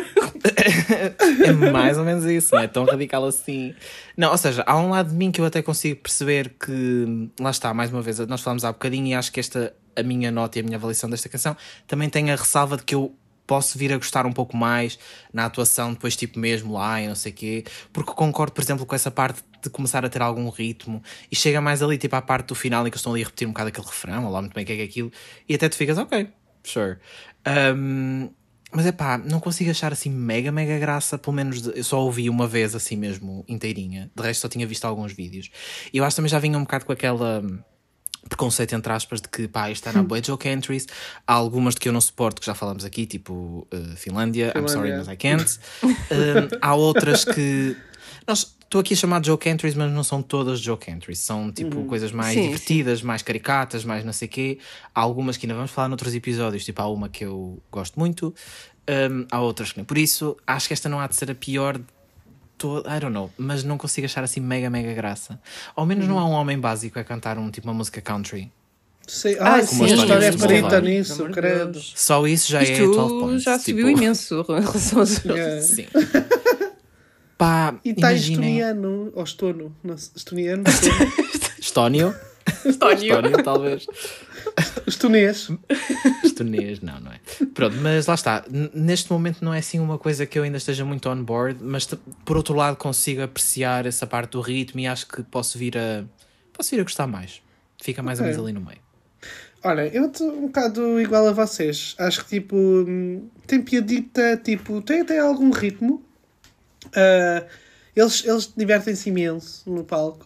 É mais ou menos isso, não é tão radical assim. Não, ou seja, há um lado de mim que eu até consigo perceber que, lá está, mais uma vez, nós falamos há bocadinho e acho que esta, a minha nota e a minha avaliação desta canção também tem a ressalva de que eu posso vir a gostar um pouco mais na atuação depois tipo mesmo lá e não sei o quê, porque concordo, por exemplo, com essa parte de começar a ter algum ritmo e chega mais ali tipo à parte do final em que eles estão ali a repetir um bocado aquele refrão, ou lá muito bem o que é que é aquilo, e até tu ficas, ok, sure. Um, mas é pá, não consigo achar assim mega, mega graça, pelo menos de, eu só ouvi uma vez assim mesmo inteirinha, de resto só tinha visto alguns vídeos. E eu acho que também já vinha um bocado com aquela preconceito entre aspas de que pá, isto está na boa joke entries. Há algumas de que eu não suporto, que já falamos aqui, tipo uh, Finlândia, I'm sorry Finlândia. but I can't. Um, há outras que nós estou aqui a chamar de joke entries, mas não são todas joke entries, são tipo coisas mais Sim, divertidas, mais caricatas, mais não sei o quê. Há algumas que ainda vamos falar noutros episódios, tipo há uma que eu gosto muito, um, há outras que não. Por isso acho que esta não há de ser a pior de todo, I don't know, mas não consigo achar assim mega, mega graça. Ao menos não há um homem básico a cantar um, tipo uma música country. Sei, Ah, ah, sim, sim, a história é sim, perita sim. nisso, Pelo amor de credo. Deus. Só isso já é Isto twelve points. já tipo, subiu imenso em relação aos outros. Yeah. Sim. Pá, E está em imaginem. estoniano, ou estono, não sei, estoniano, estono, Estónio? Estónio. Estónio, talvez. estonês. Estonês, não, não é? Pronto, mas lá está. N- Neste momento não é assim uma coisa que eu ainda esteja muito on board, mas t- por outro lado consigo apreciar essa parte do ritmo e acho que posso vir a posso vir a gostar mais. Fica mais ou Ok. menos ali no meio. Olha, eu estou um bocado igual a vocês. Acho que, tipo, hum, tem piadita, tipo, tem até algum ritmo. Ah, eles eles divertem-se imenso no palco.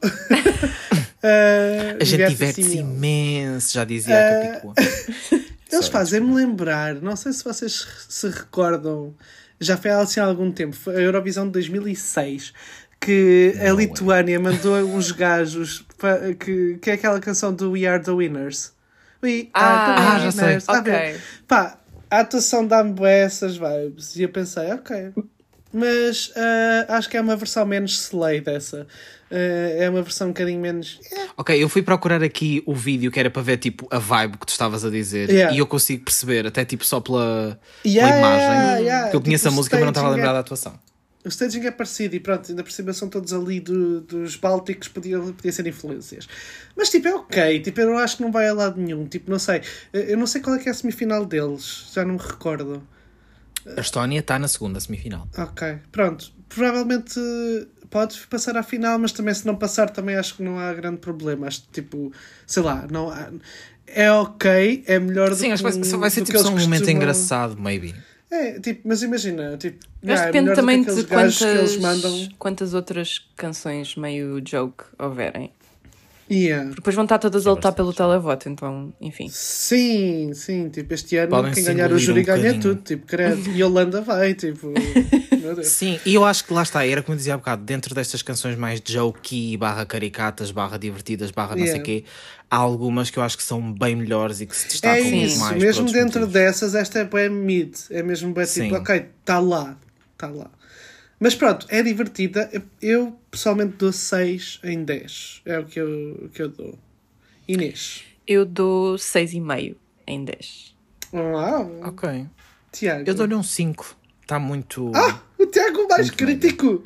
Ah, A gente divertem-se diverte-se imenso. imenso, já dizia a Ah, Capicua. Eles Sorry, fazem-me lembrar, não sei se vocês se recordam, já foi assim há algum tempo, foi a Eurovisão de dois mil e seis, que a No Lituânia mandou uns gajos, pa- que, que é aquela canção do We Are The Winners. We Ah, Are The ah, já sei. Winners. Tá a ver? Ok. Pá, a atuação dá-me bué essas vibes. E eu pensei, ok. Mas ah, acho que é uma versão menos slay dessa. Ah, é uma versão um bocadinho menos... Ok, eu fui procurar aqui o vídeo que era para ver tipo a vibe que tu estavas a dizer Yeah. e eu consigo perceber, até tipo só pela, Yeah, pela imagem, yeah, yeah. que eu conheço Tipo, a música, mas não estava a staging lembrar é- da atuação. O staging é parecido e pronto, ainda por cima são todos ali do- dos Bálticos, podia, podia ser influências. Mas tipo, é ok, tipo, eu acho que não vai a lado nenhum, tipo, não sei. Eu não sei qual é que é a semifinal deles, já não me recordo. A Estónia está na segunda semifinal. Ok, pronto. Provavelmente pode passar à final, mas também se não passar também acho que não há grande problema. Acho que tipo, sei lá, não há... É ok, é melhor do Sim, que acho que vai, um- vai ser do tipo que só um eles momento costumam- engraçado, maybe. É, tipo, mas imagina, tipo, Mas yeah, é depende melhor do que também aqueles de gajos que eles quantas, mandam. quantas outras canções meio joke houverem. Yeah. Depois vão estar todas a lutar pelo televoto, então, enfim. Sim, sim, tipo, este ano Podem quem se ganhar o engolir júri um ganha bocadinho. tudo, tipo, credo. E a Holanda vai, tipo, meu Deus. Sim, e eu acho que lá está, era como eu dizia há bocado, dentro destas canções mais jokey, barra caricatas, barra divertidas, barra não sei Yeah. o quê, há algumas que eu acho que são bem melhores e que se destacam É muito isso, mais. por mesmo outros dentro motivos. dessas, esta é bem mid, é mesmo bem Sim. tipo, ok, está lá, está lá. Mas pronto, é divertida. Eu, eu, pessoalmente dou seis em dez, é o que eu, o que eu dou. Inês. Eu dou seis vírgula cinco em dez. Uau, Ok. Tiago. Eu dou-lhe um cinco. Está muito. Ah, o Tiago mais Muito crítico.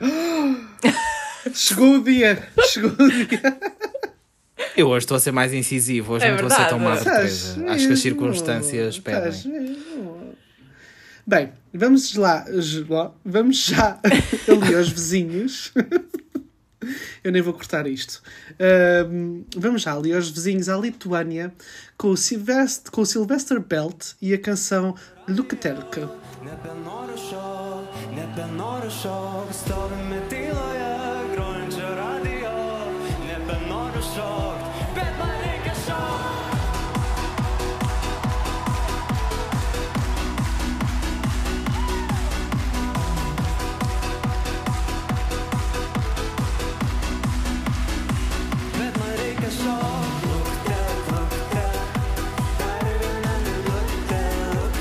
Chegou o dia, chegou o dia. Eu hoje estou a ser mais incisivo, hoje É não estou a ser tão verdade. madre Estás Teresa. Acho que as mesmo, circunstâncias estás pedem. mesmo. Bem, vamos lá, já- vamos já ali aos vizinhos. Eu nem vou cortar isto. Ahm, vamos já ali aos vizinhos à Lituânia com o Sylvester, com o Sylvester Belt e a canção Lukaterka. Nebenoriu šok, nebenoriu šok, stovime tyloje, grojančio radio. Nebenoriu šok, bet man reikia šok. Bet man reikia šok, luktelk, luktelk. Dar vieną luktelk,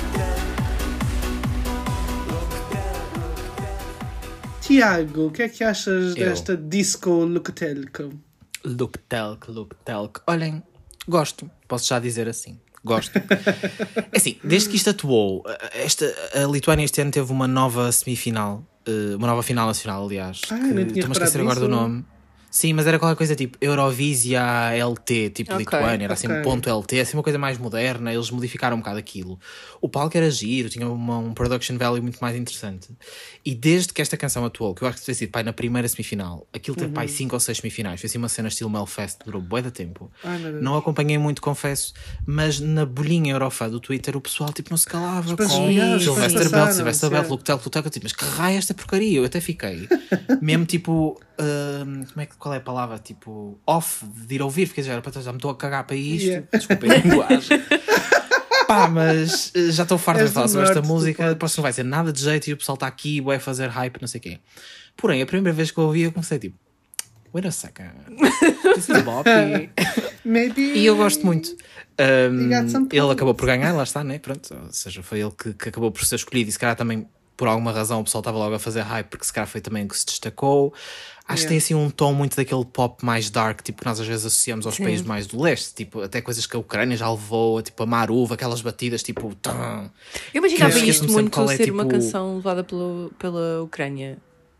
luktelk. Tiago, o que é que achas Eu. desta disco Lukaterka? Look telk, look telk. Olhem, gosto. Posso já dizer assim. Gosto. É assim, desde que isto atuou, esta, a Lituânia este ano teve uma nova semifinal, eh, uma nova final nacional, aliás. Ah, que nem tinha estou-me a esquecer reparado agora do nisso. nome. Sim, mas era qualquer coisa tipo Eurovisia L T, tipo Ok, Lituânia, era assim ok. um ponto L T, assim uma coisa mais moderna, eles modificaram um bocado aquilo. O palco era giro, tinha uma, um production value muito mais interessante. E desde que esta canção atuou, que eu acho que foi sido pai na primeira semifinal, aquilo teve Uhum. pai cinco ou seis semifinais, foi assim uma cena estilo Melfest, durou bué de tempo. Ai, meu Deus. Não acompanhei muito, confesso, mas na bolhinha Eurofã do Twitter o pessoal tipo não se calava Depois, com yeah, depois Sylvester Belt, passaram, Sylvester yeah. Belt, Luketel, Luketel, eu tipo, mas que raio é esta porcaria? Eu até fiquei mesmo tipo, hum, como é que, qual é a palavra? Tipo, off de ir ouvir, fiquei já, já me estou a cagar para isto, Yeah. desculpem a linguagem. Pá, mas eh, já estou farto És de falar do sobre esta norte, tu música, podes. depois não vai ser nada de jeito e o pessoal está aqui, vai fazer hype, não sei o quê. Porém, a primeira vez que eu ouvi, eu comecei tipo, wait a second, this is Bobby. Maybe... E eu gosto muito. Um, You got some ele points. acabou por ganhar, lá está, né? Pronto, ou seja, foi ele que, que acabou por ser escolhido e se calhar também por alguma razão o pessoal estava logo a fazer hype porque se calhar foi também que se destacou. Acho que Yeah. tem assim um tom muito daquele pop mais dark, tipo que nós às vezes associamos aos Sim. países mais do leste, tipo até coisas que a Ucrânia já levou, tipo a Maruva, aquelas batidas tipo. Tum. Eu imaginava Que eu isto esqueço-me sempre muito qual é, ser uma tipo- canção levada pelo, pela Ucrânia.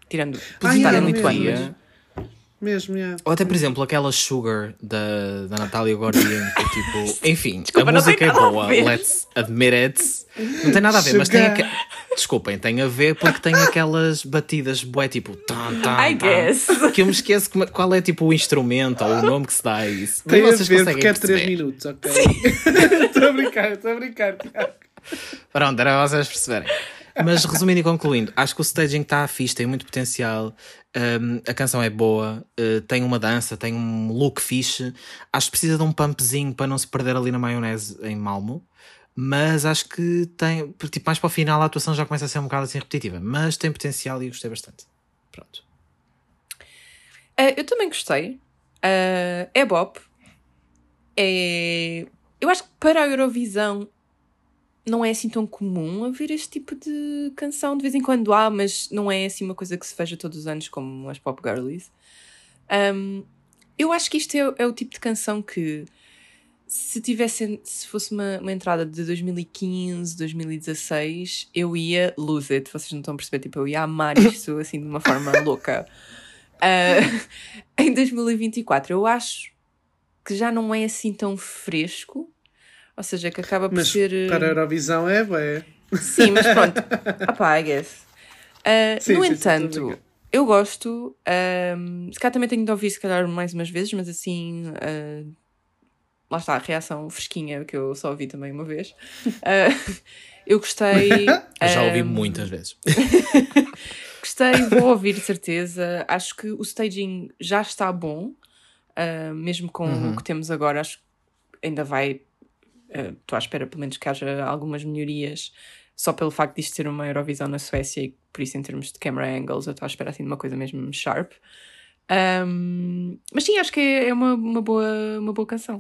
Tirando Ah, estarem yeah, muito bem. mesmo. Podia. Mesmo, yeah. Ou até, por exemplo, aquela Sugar da, da Natalia Gordian, que tipo, enfim, Desculpa, a não música tem é nada a boa, ver. let's admit it. Não tem nada a ver, mas tem Sugar. aque... Desculpem, tem a ver porque tem aquelas batidas bué, tipo, tan, tan, I tan, guess. que eu me esqueço como- qual é tipo o instrumento ou o nome que se dá a isso. Tem Mas a vocês ver conseguem porque é três perceber. minutos, ok? Estou a brincar, estou a brincar, Tiago. Pronto, era vocês perceberem. Mas resumindo e concluindo, acho que o staging está fixe, tem muito potencial, um, a canção é boa, uh, tem uma dança, tem um look fixe. Acho que precisa de um pumpzinho para não se perder ali na maionese em Malmo. Mas acho que tem, tipo, mais para o final a atuação já começa a ser um bocado assim repetitiva. Mas tem potencial e eu gostei bastante. Pronto. Uh, eu também gostei. Uh, é bop. É... Eu acho que para a Eurovisão não é assim tão comum haver este tipo de canção. De vez em quando há, mas não é assim uma coisa que se veja todos os anos como as pop girlies. Um, eu acho que isto é, é o tipo de canção que se tivesse, se fosse uma, uma entrada de dois mil e quinze, dois mil e dezasseis, eu ia lose it. Vocês não estão a perceber, tipo, eu ia amar isto assim de uma forma louca. Uh, em dois mil e vinte e quatro eu acho que já não é assim tão fresco, ou seja, que acaba por Mas ser... para a Eurovisão é, bué. Sim, mas pronto. Opá, I guess. Uh, Sim, no sim, sim, estou a entanto, brincar. eu gosto. Um, se calhar também tenho de ouvir, se calhar, mais umas vezes, mas assim. Uh, lá está, a reação fresquinha que eu só ouvi também uma vez. Uh, eu gostei. Eu já ouvi um, muitas vezes. Gostei, vou ouvir de certeza. Acho que o staging já está bom, uh, mesmo com Uhum. o que temos agora. Acho que ainda vai. Estou uh, à espera, pelo menos, que haja algumas melhorias, só pelo facto de isto ser uma Eurovisão na Suécia e por isso, em termos de camera angles, eu estou à espera assim, de uma coisa mesmo sharp. Um, mas sim, acho que é uma, uma, boa, uma boa canção.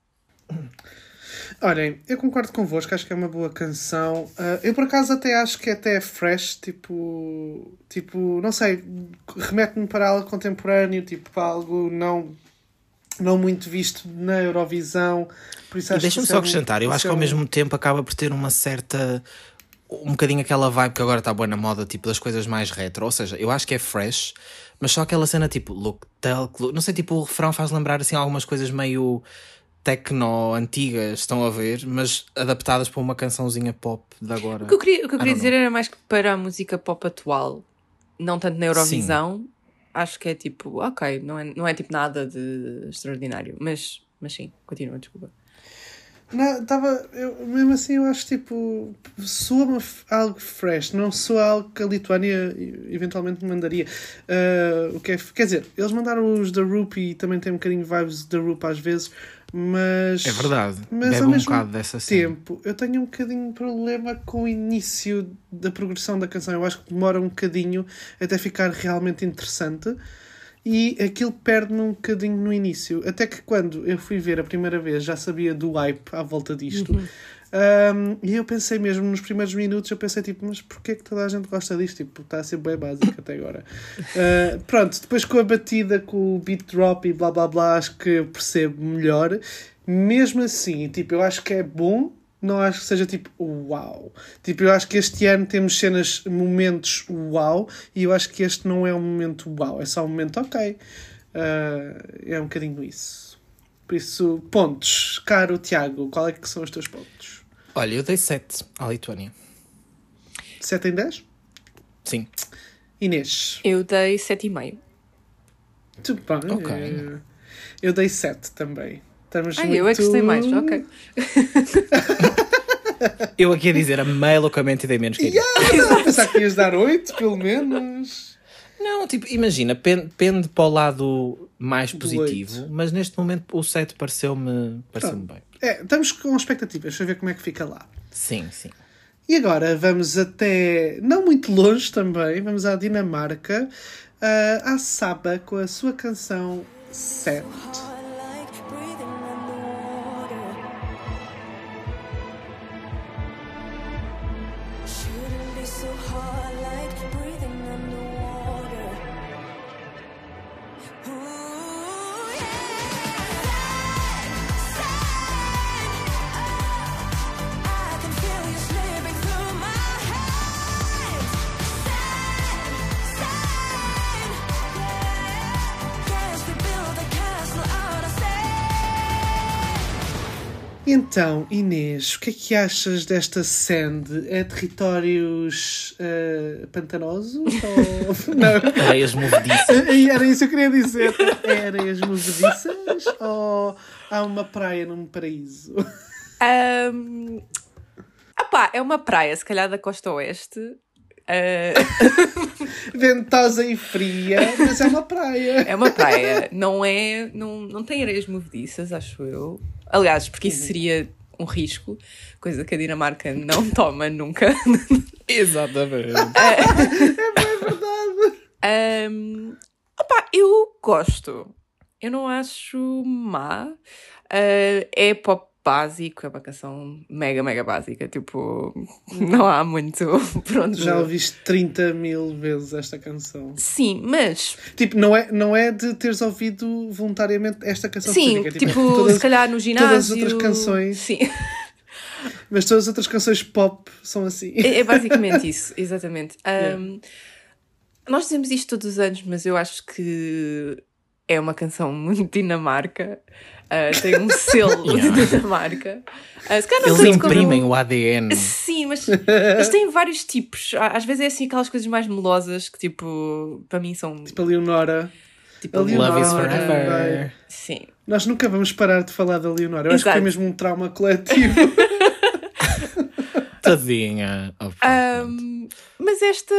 Olhem, eu concordo convosco, acho que é uma boa canção. Uh, eu por acaso até acho que até é fresh, tipo, tipo, não sei, remete-me para algo contemporâneo, tipo, para algo não, não muito visto na Eurovisão. Por isso E acho deixa-me que só isso é um- acrescentar, eu isso acho que é ao um- mesmo tempo acaba por ter uma certa... um bocadinho aquela vibe que agora está boa na moda, tipo das coisas mais retro, ou seja, eu acho que é fresh, mas só aquela cena tipo look, tell, look, não sei, tipo o refrão faz lembrar assim algumas coisas meio techno antigas, estão a ver, mas adaptadas para uma cançãozinha pop de agora. O que eu queria, o que eu I queria don't dizer know. era mais que para a música pop atual, não tanto na Eurovisão, acho que é tipo, ok, não é, não é tipo nada de extraordinário, mas, mas sim, continua, desculpa. Não, tava, eu, mesmo assim eu acho tipo soa-me f- algo fresh, não soa algo que a Lituânia e- eventualmente me mandaria. Uh, o que é, quer dizer, eles mandaram os da Roop e também tem um bocadinho de vibes da Roop às vezes, mas É verdade, mas bebe ao um mesmo bocado dessa cena. tempo eu tenho um bocadinho de problema com o início da progressão da canção. Eu acho que demora um bocadinho até ficar realmente interessante. E aquilo perde-me um bocadinho no início. Até que quando eu fui ver a primeira vez já sabia do hype à volta disto. Uhum. Um, e eu pensei mesmo, nos primeiros minutos, eu pensei tipo, mas porquê que toda a gente gosta disto? Tipo, está a ser bem básico até agora. Uh, pronto, depois com a batida, com o beat drop e blá blá blá, acho que eu percebo melhor. Mesmo assim, tipo, eu acho que é bom. Não acho que seja tipo uau. Tipo, eu acho que este ano temos cenas, momentos uau, e eu acho que este não é um momento uau, é só um momento ok. Uh, é um bocadinho isso. Por isso, pontos. Caro Tiago, qual é que são os teus pontos? Olha, eu dei sete à Lituânia. sete em dez? Sim. Inês? Eu dei sete e meio. Muito bem. Ok. Eh, Eu dei sete também. Estamos Ah, muito... eu é que gostei mais, ok. Eu aqui a dizer a meio loucamente e dei menos que Inês. Yeah, pensar que ias dar oito, pelo menos. Não, tipo, imagina, pen- pende para o lado mais Do positivo, mas neste momento o sete pareceu-me pareceu-me bem. É, estamos com expectativas. Deixa eu ver como é que fica lá. Sim, sim. E agora vamos até, não muito longe também, vamos à Dinamarca, uh, à Saba com a sua canção Set. Like breathing underwater. Shouldn't be so hard, like breathing underwater. Ooh, yeah. I can feel you slipping through my hands. Sand, sand. E então, Inês, o que é que achas desta sand? É territórios uh, pantanosos? Ou... Não. Areias movediças. Era isso que eu queria dizer. É areias movediças? Ou há uma praia num paraíso? Um... Ah pá, é uma praia, se calhar da costa oeste. Uh... Ventosa e fria, mas é uma praia. É uma praia, não é, não, não tem areias movediças, acho eu. Aliás, porque isso seria um risco, coisa que a Dinamarca não toma nunca. Exatamente. É bem verdade. Um, opa, eu gosto. Eu não acho má. Uh, é pop básico, é uma canção mega, mega básica. Tipo, não há muito pronto. Já ouviste trinta mil vezes esta canção. Sim, mas... Tipo, não é, não é de teres ouvido voluntariamente esta canção Sim, específica. tipo, tipo todas, se calhar no ginásio... Todas as outras canções... Sim. Mas todas as outras canções pop são assim. É, é basicamente isso, exatamente. Um, Yeah. Nós dizemos isto todos os anos, mas eu acho que é uma canção muito Dinamarca. Uh, tem um selo Yeah. de Dinamarca. Uh, se calhar não Eles tanto como- imprimem o A D N. Sim, mas eles têm vários tipos. Á- Às vezes é assim aquelas coisas mais melosas que, tipo, para mim são... Tipo a Leonora. Tipo, a Leonora. Love is vai. forever. Sim. Nós nunca vamos parar de falar da Leonora. Eu acho que Exato. foi mesmo um trauma coletivo. Tadinha. Oh, pronto. Um, mas esta...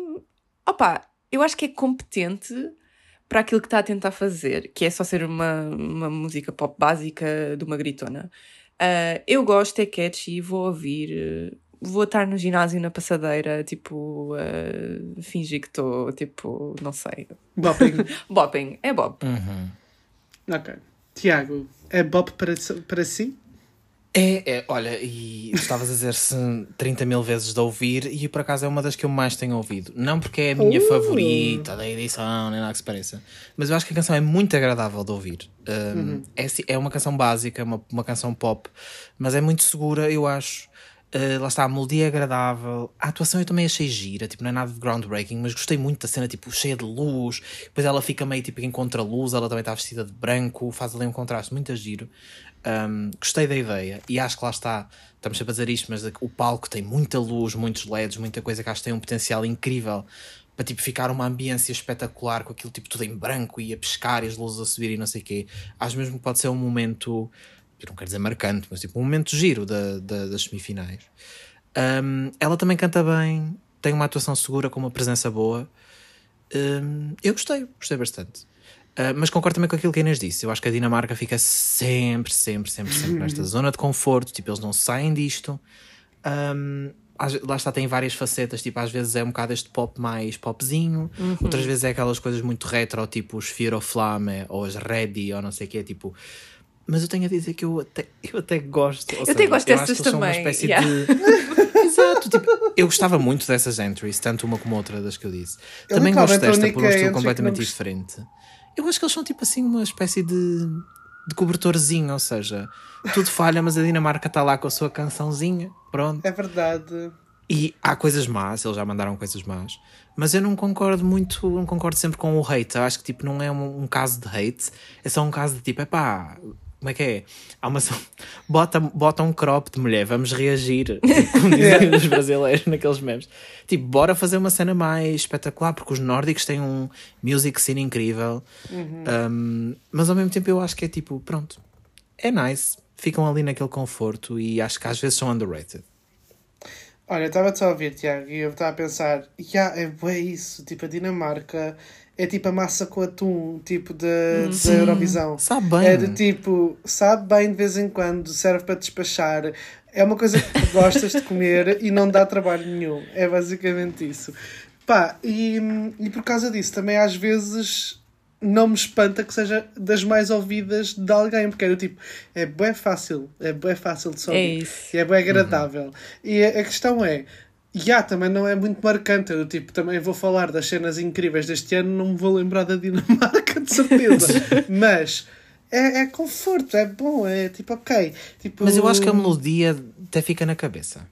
Opa, eu acho que é competente para aquilo que está a tentar fazer, que é só ser uma, uma música pop básica de uma gritona. Uh, eu gosto, é catchy, vou ouvir, uh, vou estar no ginásio na passadeira, tipo, uh, fingir que estou, tipo, não sei. Bopping. Bopping, é bop. Uhum. Ok. Tiago, é bop para, para si? É, é, olha, e tu estavas a dizer-se trinta mil vezes de ouvir, e por acaso é uma das que eu mais tenho ouvido. Não porque é a minha Uh. favorita da edição, nem nada que se pareça, mas eu acho que a canção é muito agradável de ouvir. Um, Uhum. é, si- é uma canção básica, uma, uma canção pop, mas é muito segura, eu acho. Uh, lá está, a melodia é agradável. A atuação eu também achei gira, tipo, não é nada de groundbreaking, mas gostei muito da cena, tipo, cheia de luz. Depois ela fica meio tipo em contra-luz, ela também está vestida de branco, faz ali um contraste muito giro. Um, gostei da ideia e acho que lá está, estamos sempre a dizer isto, mas o palco tem muita luz, muitos L E Ds, muita coisa que acho que tem um potencial incrível para tipo, ficar uma ambiência espetacular com aquilo tipo tudo em branco e a pescar e as luzes a subir e não sei o quê. Acho mesmo que pode ser um momento, eu não quero dizer marcante, mas tipo um momento giro da, da, das semifinais. Um, ela também canta bem, tem uma atuação segura com uma presença boa. Um, eu gostei, gostei bastante. Uh, mas concordo também com aquilo que a Inês disse. Eu acho que a Dinamarca fica sempre, sempre, sempre, sempre nesta zona de conforto. Tipo, eles não saem disto. Um, às- lá está, tem várias facetas. Tipo, às vezes é um bocado este pop mais popzinho. Uhum. Outras vezes é aquelas coisas muito retro, tipo os Fear of Flame ou as Ready ou não sei o que. Tipo, mas eu tenho a dizer que eu até, eu até gosto. Ou Eu seja, até gosto eu acho dessas que eles são uma também, espécie yeah. de... Exato, tipo, eu gostava muito dessas entries, tanto uma como outra das que eu disse. Eu, Também gosto literalmente, a desta única por um estilo entry que completamente não gost- diferente. Eu acho que eles são tipo assim uma espécie de, de cobertorzinho, ou seja, tudo falha, mas a Dinamarca está lá com a sua cançãozinha, pronto. É verdade. E há coisas más, eles já mandaram coisas más, mas eu não concordo muito, não concordo sempre com o hate. Eu acho que tipo, não é um, um caso de hate, é só um caso de tipo, epá, como é que é? Há uma, bota, bota um crop de mulher, vamos reagir, como dizem os brasileiros naqueles memes. Tipo, bora fazer uma cena mais espetacular, porque os nórdicos têm um music scene incrível, um, mas ao mesmo tempo eu acho que é tipo, pronto, é nice, ficam ali naquele conforto e acho que às vezes são underrated. Olha, eu estava só a ouvir, Tiago, e eu estava a pensar, yeah, é bem isso, tipo, a Dinamarca é tipo a massa com atum, tipo, da da Eurovisão. Sabe bem. É de tipo, sabe bem de vez em quando, serve para despachar, é uma coisa que tu gostas de comer e não dá trabalho nenhum, é basicamente isso. Pá, e, e por causa disso, também às vezes não me espanta que seja das mais ouvidas de alguém, porque é do tipo, é bem fácil, é bem fácil de só É ouvir. isso. E é bem agradável. E a, a questão é, já, também não é muito marcante. Eu, tipo, também vou falar das cenas incríveis deste ano, não me vou lembrar da Dinamarca, de certeza. Mas é, é conforto, é bom, é tipo, ok. Tipo, Mas eu acho que a melodia até fica na cabeça.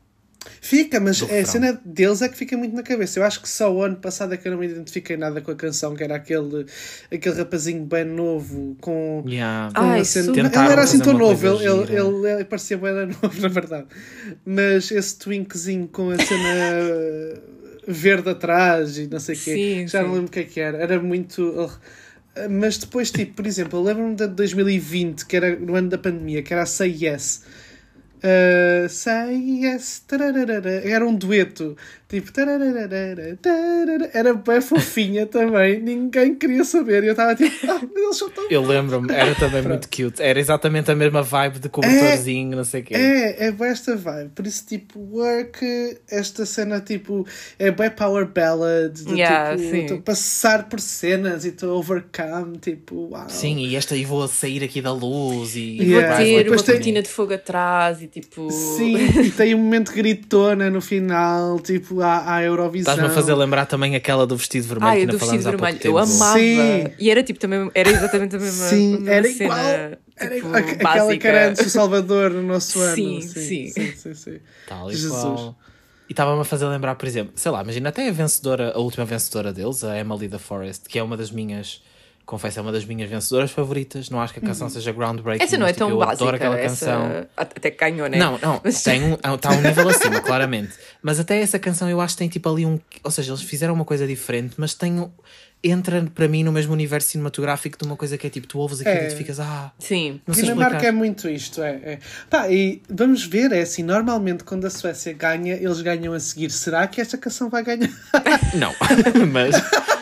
Fica, mas Do a refrão. cena deles é que fica muito na cabeça. Eu acho que só o ano passado é que eu não me identifiquei nada com a canção, que era aquele, aquele rapazinho bem novo com, Yeah. com Ai, a cena. super. Ele Tentaram era assim fazer tão uma novo, coisa ele, ele, gira. ele, ele parecia bem novo, na verdade. Mas esse twinkzinho com a cena verde atrás e não sei o quê, Sim, já não sim. lembro o que é que era. Era muito. Mas depois, tipo, por exemplo, eu lembro-me de dois mil e vinte, que era no ano da pandemia, que era a Say Yes. Uh, say yes, tararara. Era um dueto, tipo, tararara, tarara. Era bem fofinha também, ninguém queria saber. E eu estava tipo, ah, mas eles são tão. Eu lembro-me, era também muito cute. Era exatamente a mesma vibe de cobertorzinho, não sei o quê. É, é bem esta vibe. Por isso, tipo, Work, esta cena, tipo, é bem power ballad. De, Yeah, tipo, sim. estou a passar por cenas e estou a overcome, tipo, uau. Sim, e esta aí vou sair aqui da luz e... E Yeah. vou ter Depois uma tem- cortina de fogo atrás e tipo. Sim, e tem um momento gritona no final, tipo, à, à Eurovisão. Estás-me a fazer lembrar também aquela do vestido vermelho Ai, que o ainda do vestido falámos há pouco vermelho. Eu tempo. amava. Sim. E era tipo também, era exatamente a mesma, Sim, a mesma era cena. igual. Era tipo, igual. Aqu- Aquela básica. que era antes do Salvador no nosso ano. Sim, sim. sim. sim, sim, sim. Tal e Jesus. qual. E estava-me a fazer lembrar, por exemplo, sei lá, imagina até a vencedora, a última vencedora deles, a Emily the Forest, que é uma das minhas, confesso, é uma das minhas vencedoras favoritas. Não acho que a canção seja groundbreaking. Essa não é mas, tipo, tão eu básica. adoro aquela essa... canção. Até que ganhou, né? Não, não, Mas- tem um, está um nível acima, claramente. Mas até essa canção eu acho que tem tipo ali um. Ou seja, eles fizeram uma coisa diferente, mas tem um- entra para mim no mesmo universo cinematográfico de uma coisa que é tipo, tu ouves aquilo É. e tu ficas, ah, Sim. não sei Dinamarca explicar. é muito isto, é, é. Pá, e vamos ver, é assim, normalmente quando a Suécia ganha, eles ganham a seguir. Será que esta canção vai ganhar? Não, mas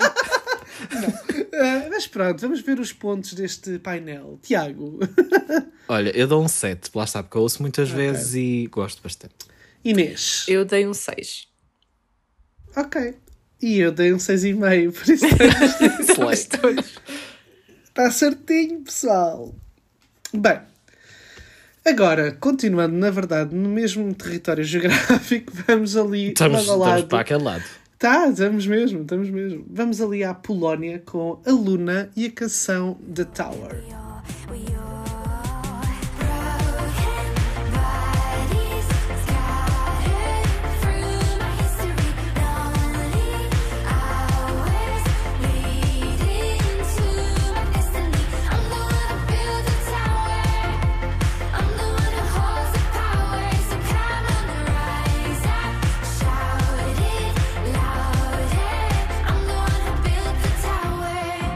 Ah, mas pronto, vamos ver os pontos deste painel. Tiago, olha, eu dou um sete, lá está, porque eu ouço muitas vezes e gosto bastante. Inês. Eu dei um seis. Ok. E eu dei um seis e meio, por isso Slay. está certinho, pessoal. Bem, agora, continuando, na verdade, no mesmo território geográfico, vamos ali Estamos, lado a estamos lado. para aquele lado. Tá, estamos mesmo, estamos mesmo. Vamos ali à Polónia com a Luna e a canção The Tower. We are broken bodies scattered through my history, lonely hours leading to my destiny. I'm the one who built the tower. I'm the one who holds the power. So come on, rise up, shout it louder. I'm the one who built the tower.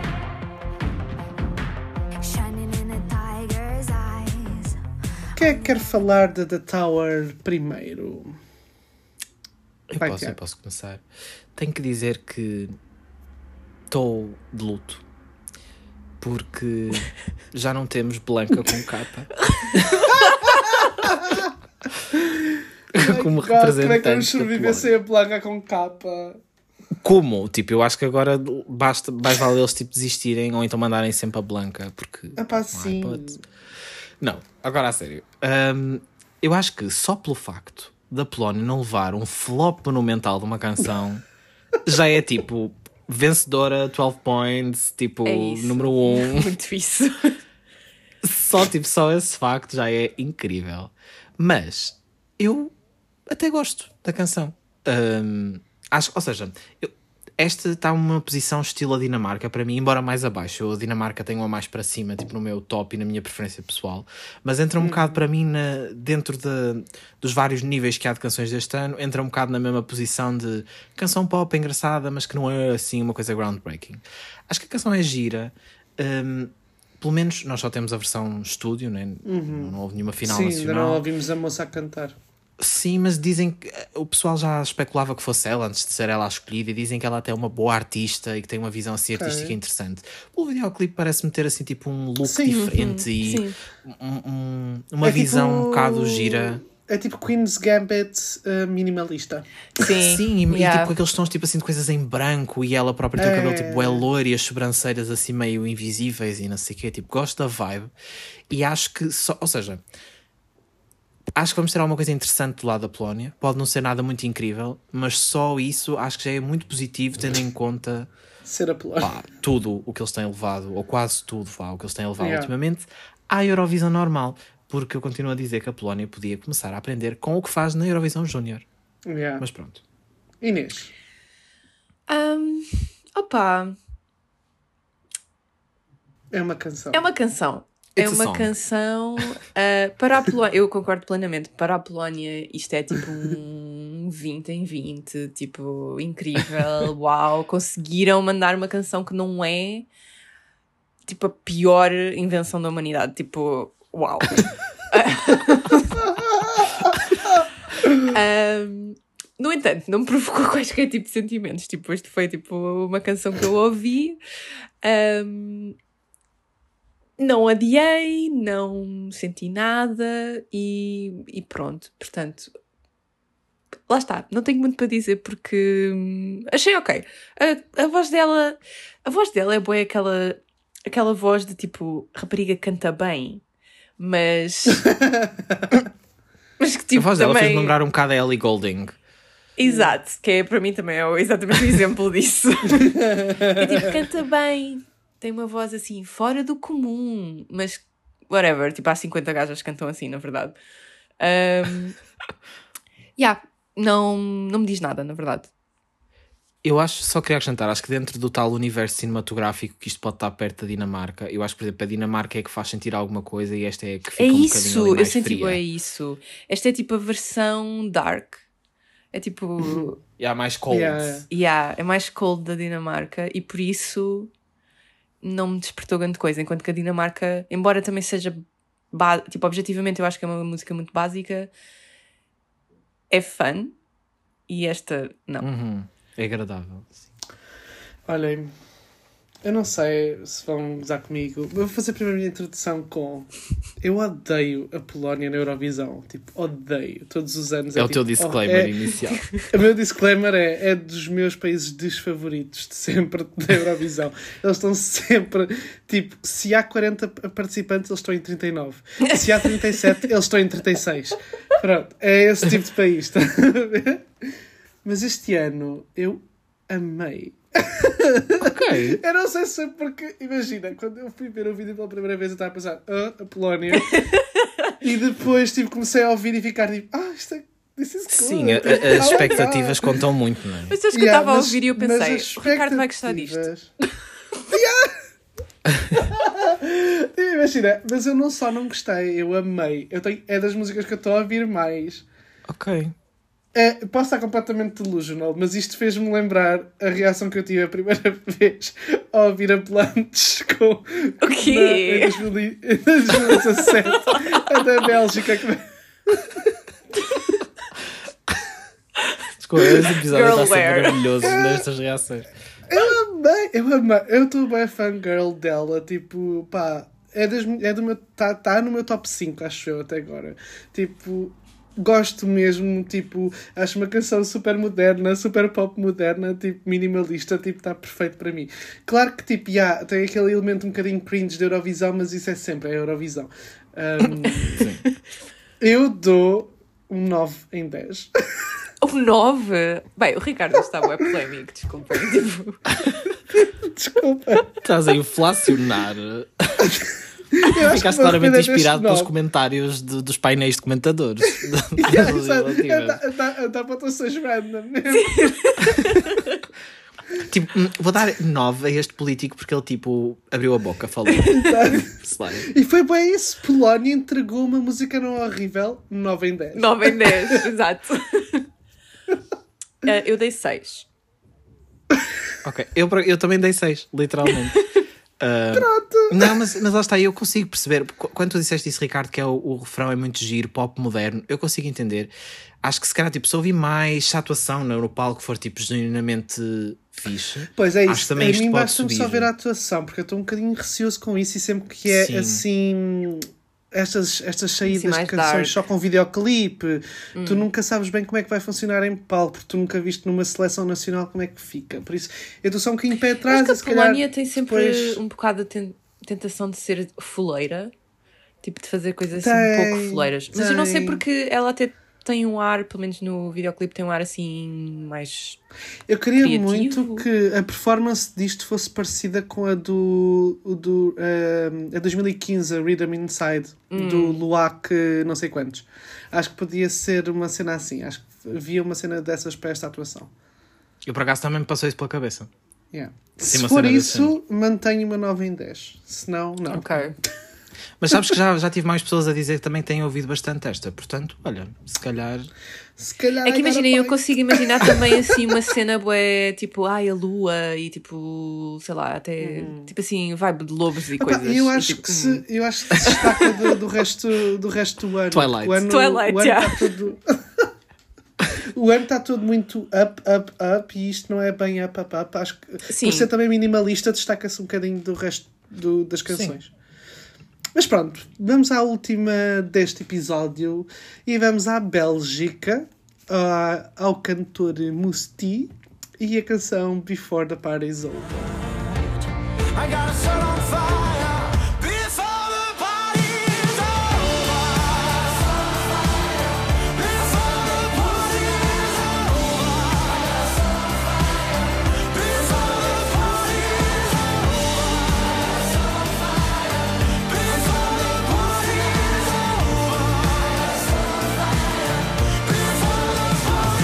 Shining in a tiger's eyes. Quem é que quer falar de The Tower primeiro? Eu Vai, posso, eu Tiago. posso começar. Tenho que dizer que estou de luto porque já não temos Blanca com capa como God, como é que vamos representante da sobreviver Polónia. sem a Blanca com capa? Como? Tipo, eu acho que agora basta, mais vale eles tipo, desistirem ou então mandarem sempre a Blanca porque Ah pá, não há sim. hipótese. Não, agora a sério. Hum, eu acho que só pelo facto da Polónia não levar um flop monumental de uma canção já é tipo vencedora, doze points, tipo É isso. número um. Muito isso. Só, tipo, só esse facto já é incrível. Mas eu até gosto da canção. Hum, acho, ou seja, eu- esta está numa posição estilo a Dinamarca para mim, embora mais abaixo. Eu, a Dinamarca tenho a mais para cima, tipo no meu top e na minha preferência pessoal. Mas entra um bocado para mim na- dentro de- dos vários níveis que há de canções deste ano. Entra um bocado na mesma posição de canção pop engraçada, mas que não é assim uma coisa groundbreaking. Acho que a canção é gira. Hum, pelo menos nós só temos a versão estúdio, né? Não houve nenhuma final Sim, ainda nacional. não ouvimos a moça a cantar. Sim, mas dizem que eh, o pessoal já especulava que fosse ela antes de ser ela a escolhida e dizem que ela até é uma boa artista e que tem uma visão assim artística interessante. O videoclipe parece-me ter assim tipo um look Sim, diferente e sim. um- um- uma É visão tipo- um bocado gira. É tipo Queen's Gambit uh, minimalista. Sim. Sim, e, e Yeah. tipo com aqueles tons tipo assim de coisas em branco e ela própria tem o É. cabelo tipo é loiro e as sobrancelhas assim meio invisíveis e não sei o quê. Tipo, gosto da vibe e acho que só, ou seja, acho que vamos ter alguma coisa interessante do lado da Polónia. Pode não ser nada muito incrível, mas só isso acho que já é muito positivo, tendo em conta Ser a Polónia. pá, tudo o que eles têm levado, ou quase tudo vá, o que eles têm levado Yeah. ultimamente, à Eurovisão normal. Porque eu continuo a dizer que a Polónia podia começar a aprender com o que faz na Eurovisão Júnior. Yeah. Mas pronto. Inês. Um, opa, É uma canção. é uma canção. É It's a uma song. canção uh, para a Polónia. Eu concordo plenamente. Para a Polónia, isto é tipo um vinte em vinte. Tipo, incrível. Uau, conseguiram mandar uma canção que não é tipo a pior invenção da humanidade. Tipo, uau. um, no entanto, não me provocou quaisquer tipo de sentimentos. Tipo, isto foi tipo uma canção que eu ouvi. Um, não adiei, não senti nada e, e pronto. Portanto, lá está. Não tenho muito para dizer porque hum, achei ok. A, a voz dela, a voz dela é boa, aquela, aquela voz de tipo rapariga canta bem, mas mas que tipo a voz dela também fez-me lembrar um bocado a Ellie Goulding. exato, que é para mim também é exatamente o exemplo disso. E tipo, canta bem, tem uma voz assim, fora do comum, mas whatever, tipo, há cinquenta gajas que cantam assim, na verdade. Um, yeah, não, não me diz nada, na verdade. Eu acho, só queria acrescentar, acho que dentro do tal universo cinematográfico que isto pode estar perto da Dinamarca, eu acho que, por exemplo, a Dinamarca é que faz sentir alguma coisa e esta é que fica É um bocadinho isso, ali eu mais senti fria. bem isso. Esta é tipo a versão dark. É tipo, E há mais cold. Yeah. yeah, é mais cold da Dinamarca e por isso não me despertou grande coisa. Enquanto que a Dinamarca, embora também seja, ba- tipo, objetivamente eu acho que é uma música muito básica, é fun e esta não. Uhum. É agradável. Sim. Olhem, eu não sei se vão gozar comigo. Eu vou fazer primeiro a minha introdução com... Eu odeio a Polónia na Eurovisão. Tipo, odeio. Todos os anos. É, o tipo, teu disclaimer oh, é- inicial. O meu disclaimer é, é dos meus países desfavoritos de sempre da Eurovisão. Eles estão sempre, tipo, se há quarenta participantes, eles estão em trinta e nove. Se há trinta e sete, eles estão em trinta e seis. Pronto, é esse tipo de país. Tá a ver? Mas este ano eu amei. Ok. Eu não sei se foi porque, imagina, quando eu fui ver o vídeo pela primeira vez, eu estava a pensar, ah, a Polónia. E depois, tipo, comecei a ouvir e ficar tipo, ah, isto é. This is good. Sim, a- a- Oh, as expectativas God. contam muito, não é? Mas sabes que Yeah, eu estava a mas- ouvir e eu mas pensei, as o Ricardo vai gostar disto. expectativas- Yeah. Imagina, mas eu não só não gostei, eu amei. Eu tenho, é das músicas que eu estou a ouvir mais. Ok. É, posso estar completamente delusional, mas isto fez-me lembrar a reação que eu tive a primeira vez ao ouvir a Plantes com O quê? na, em dois mil e dezassete a da Bélgica. Que... Desculpa, esse episódio está a ser Girlwear. maravilhoso nestas reações. Eu amei, eu amei. Eu estou bem fangirl dela, tipo, pá, é, das, é do meu, tá, tá no meu top cinco, acho eu, até agora. Tipo, gosto mesmo, tipo, acho uma canção super moderna, super pop moderna, tipo, minimalista, tipo, está perfeito para mim. Claro que, tipo, yeah, tem aquele elemento um bocadinho cringe da Eurovisão, mas isso é sempre, é Eurovisão. Um, eu dou um nove em dez. O nove? Bem, o Ricardo está bué polémico, desculpem. Tipo, Desculpa. Estás a inflacionar. Eu acho Ficaste que vou claramente arrepender inspirado deste pelos nove. comentários de- dos painéis de comentadores. das Yeah, exato. legislativas. Anda- anda- anda para pontuações random mesmo. Tipo, hum, vou dar nove a este político porque ele, tipo, abriu a boca, falou. Perceberam? E foi bem isso. Polónia entregou uma música não horrível, nove em dez. nove em dez, exato. Eh, eu dei seis. Ok, eu, eu também dei seis, literalmente. Ah, não, mas, mas lá está, eu consigo perceber. Qu- Quando tu disseste isso, Ricardo, que é o, o refrão é muito giro, pop moderno, eu consigo entender. Acho que se calhar, tipo, se ouvir mais se a atuação no, no palco for, tipo, genuinamente fixe. Pois é Acho isso. que também A isto mim pode basta-me subir. só ver a atuação, porque eu estou um bocadinho receoso com isso e sempre que é Sim. assim... Estas, estas saídas Assim, mais de canções dark. só com videoclipe, tu nunca sabes bem como é que vai funcionar em palco, porque tu nunca viste numa seleção nacional como é que fica. Por isso, eu estou só um bocadinho pé atrás. Acho que e a se calhar Polónia tem sempre depois- um bocado de ten- tentação de ser fuleira. Tipo, de fazer coisas assim Tem, um pouco fuleiras. Mas eu não sei tem. porque ela até tem um ar, pelo menos no videoclipe, tem um ar assim mais. Eu queria criativo. muito que a performance disto fosse parecida com a do, o do um, a dois mil e quinze, a Rhythm Inside, Hum. do Luac não sei quantos. Acho que podia ser uma cena assim. Acho que havia uma cena dessas para esta atuação. Eu por acaso também me passou isso pela cabeça. Yeah. Sim, Se uma for cena isso, mantenho uma nove em dez. Se não, não. Ok. Mas sabes que já, já tive mais pessoas a dizer que também têm ouvido bastante esta. Portanto, olha, se calhar. Se calhar É que imaginem, eu agora vai. consigo imaginar também assim uma cena bué, tipo, ai, a lua e tipo, sei lá, até tipo assim, vibe de lobos e Epá, coisas. eu, E, acho tipo, que se, eu acho que se destaca do, do, resto, do resto do ano. Twilight. O ano, Twilight, o ano yeah. está todo. O ano está todo muito up, up, up, e isto não é bem up, up, up. Acho que Sim. por ser também minimalista, destaca-se um bocadinho do resto do- das canções. Mas pronto, vamos à última deste episódio e vamos à Bélgica, ah, ao cantor Musti e a canção Before the Party's Over. I gotta set on fire before the party's over. Before the party's over. Before the party's over. Before the party's over. Before the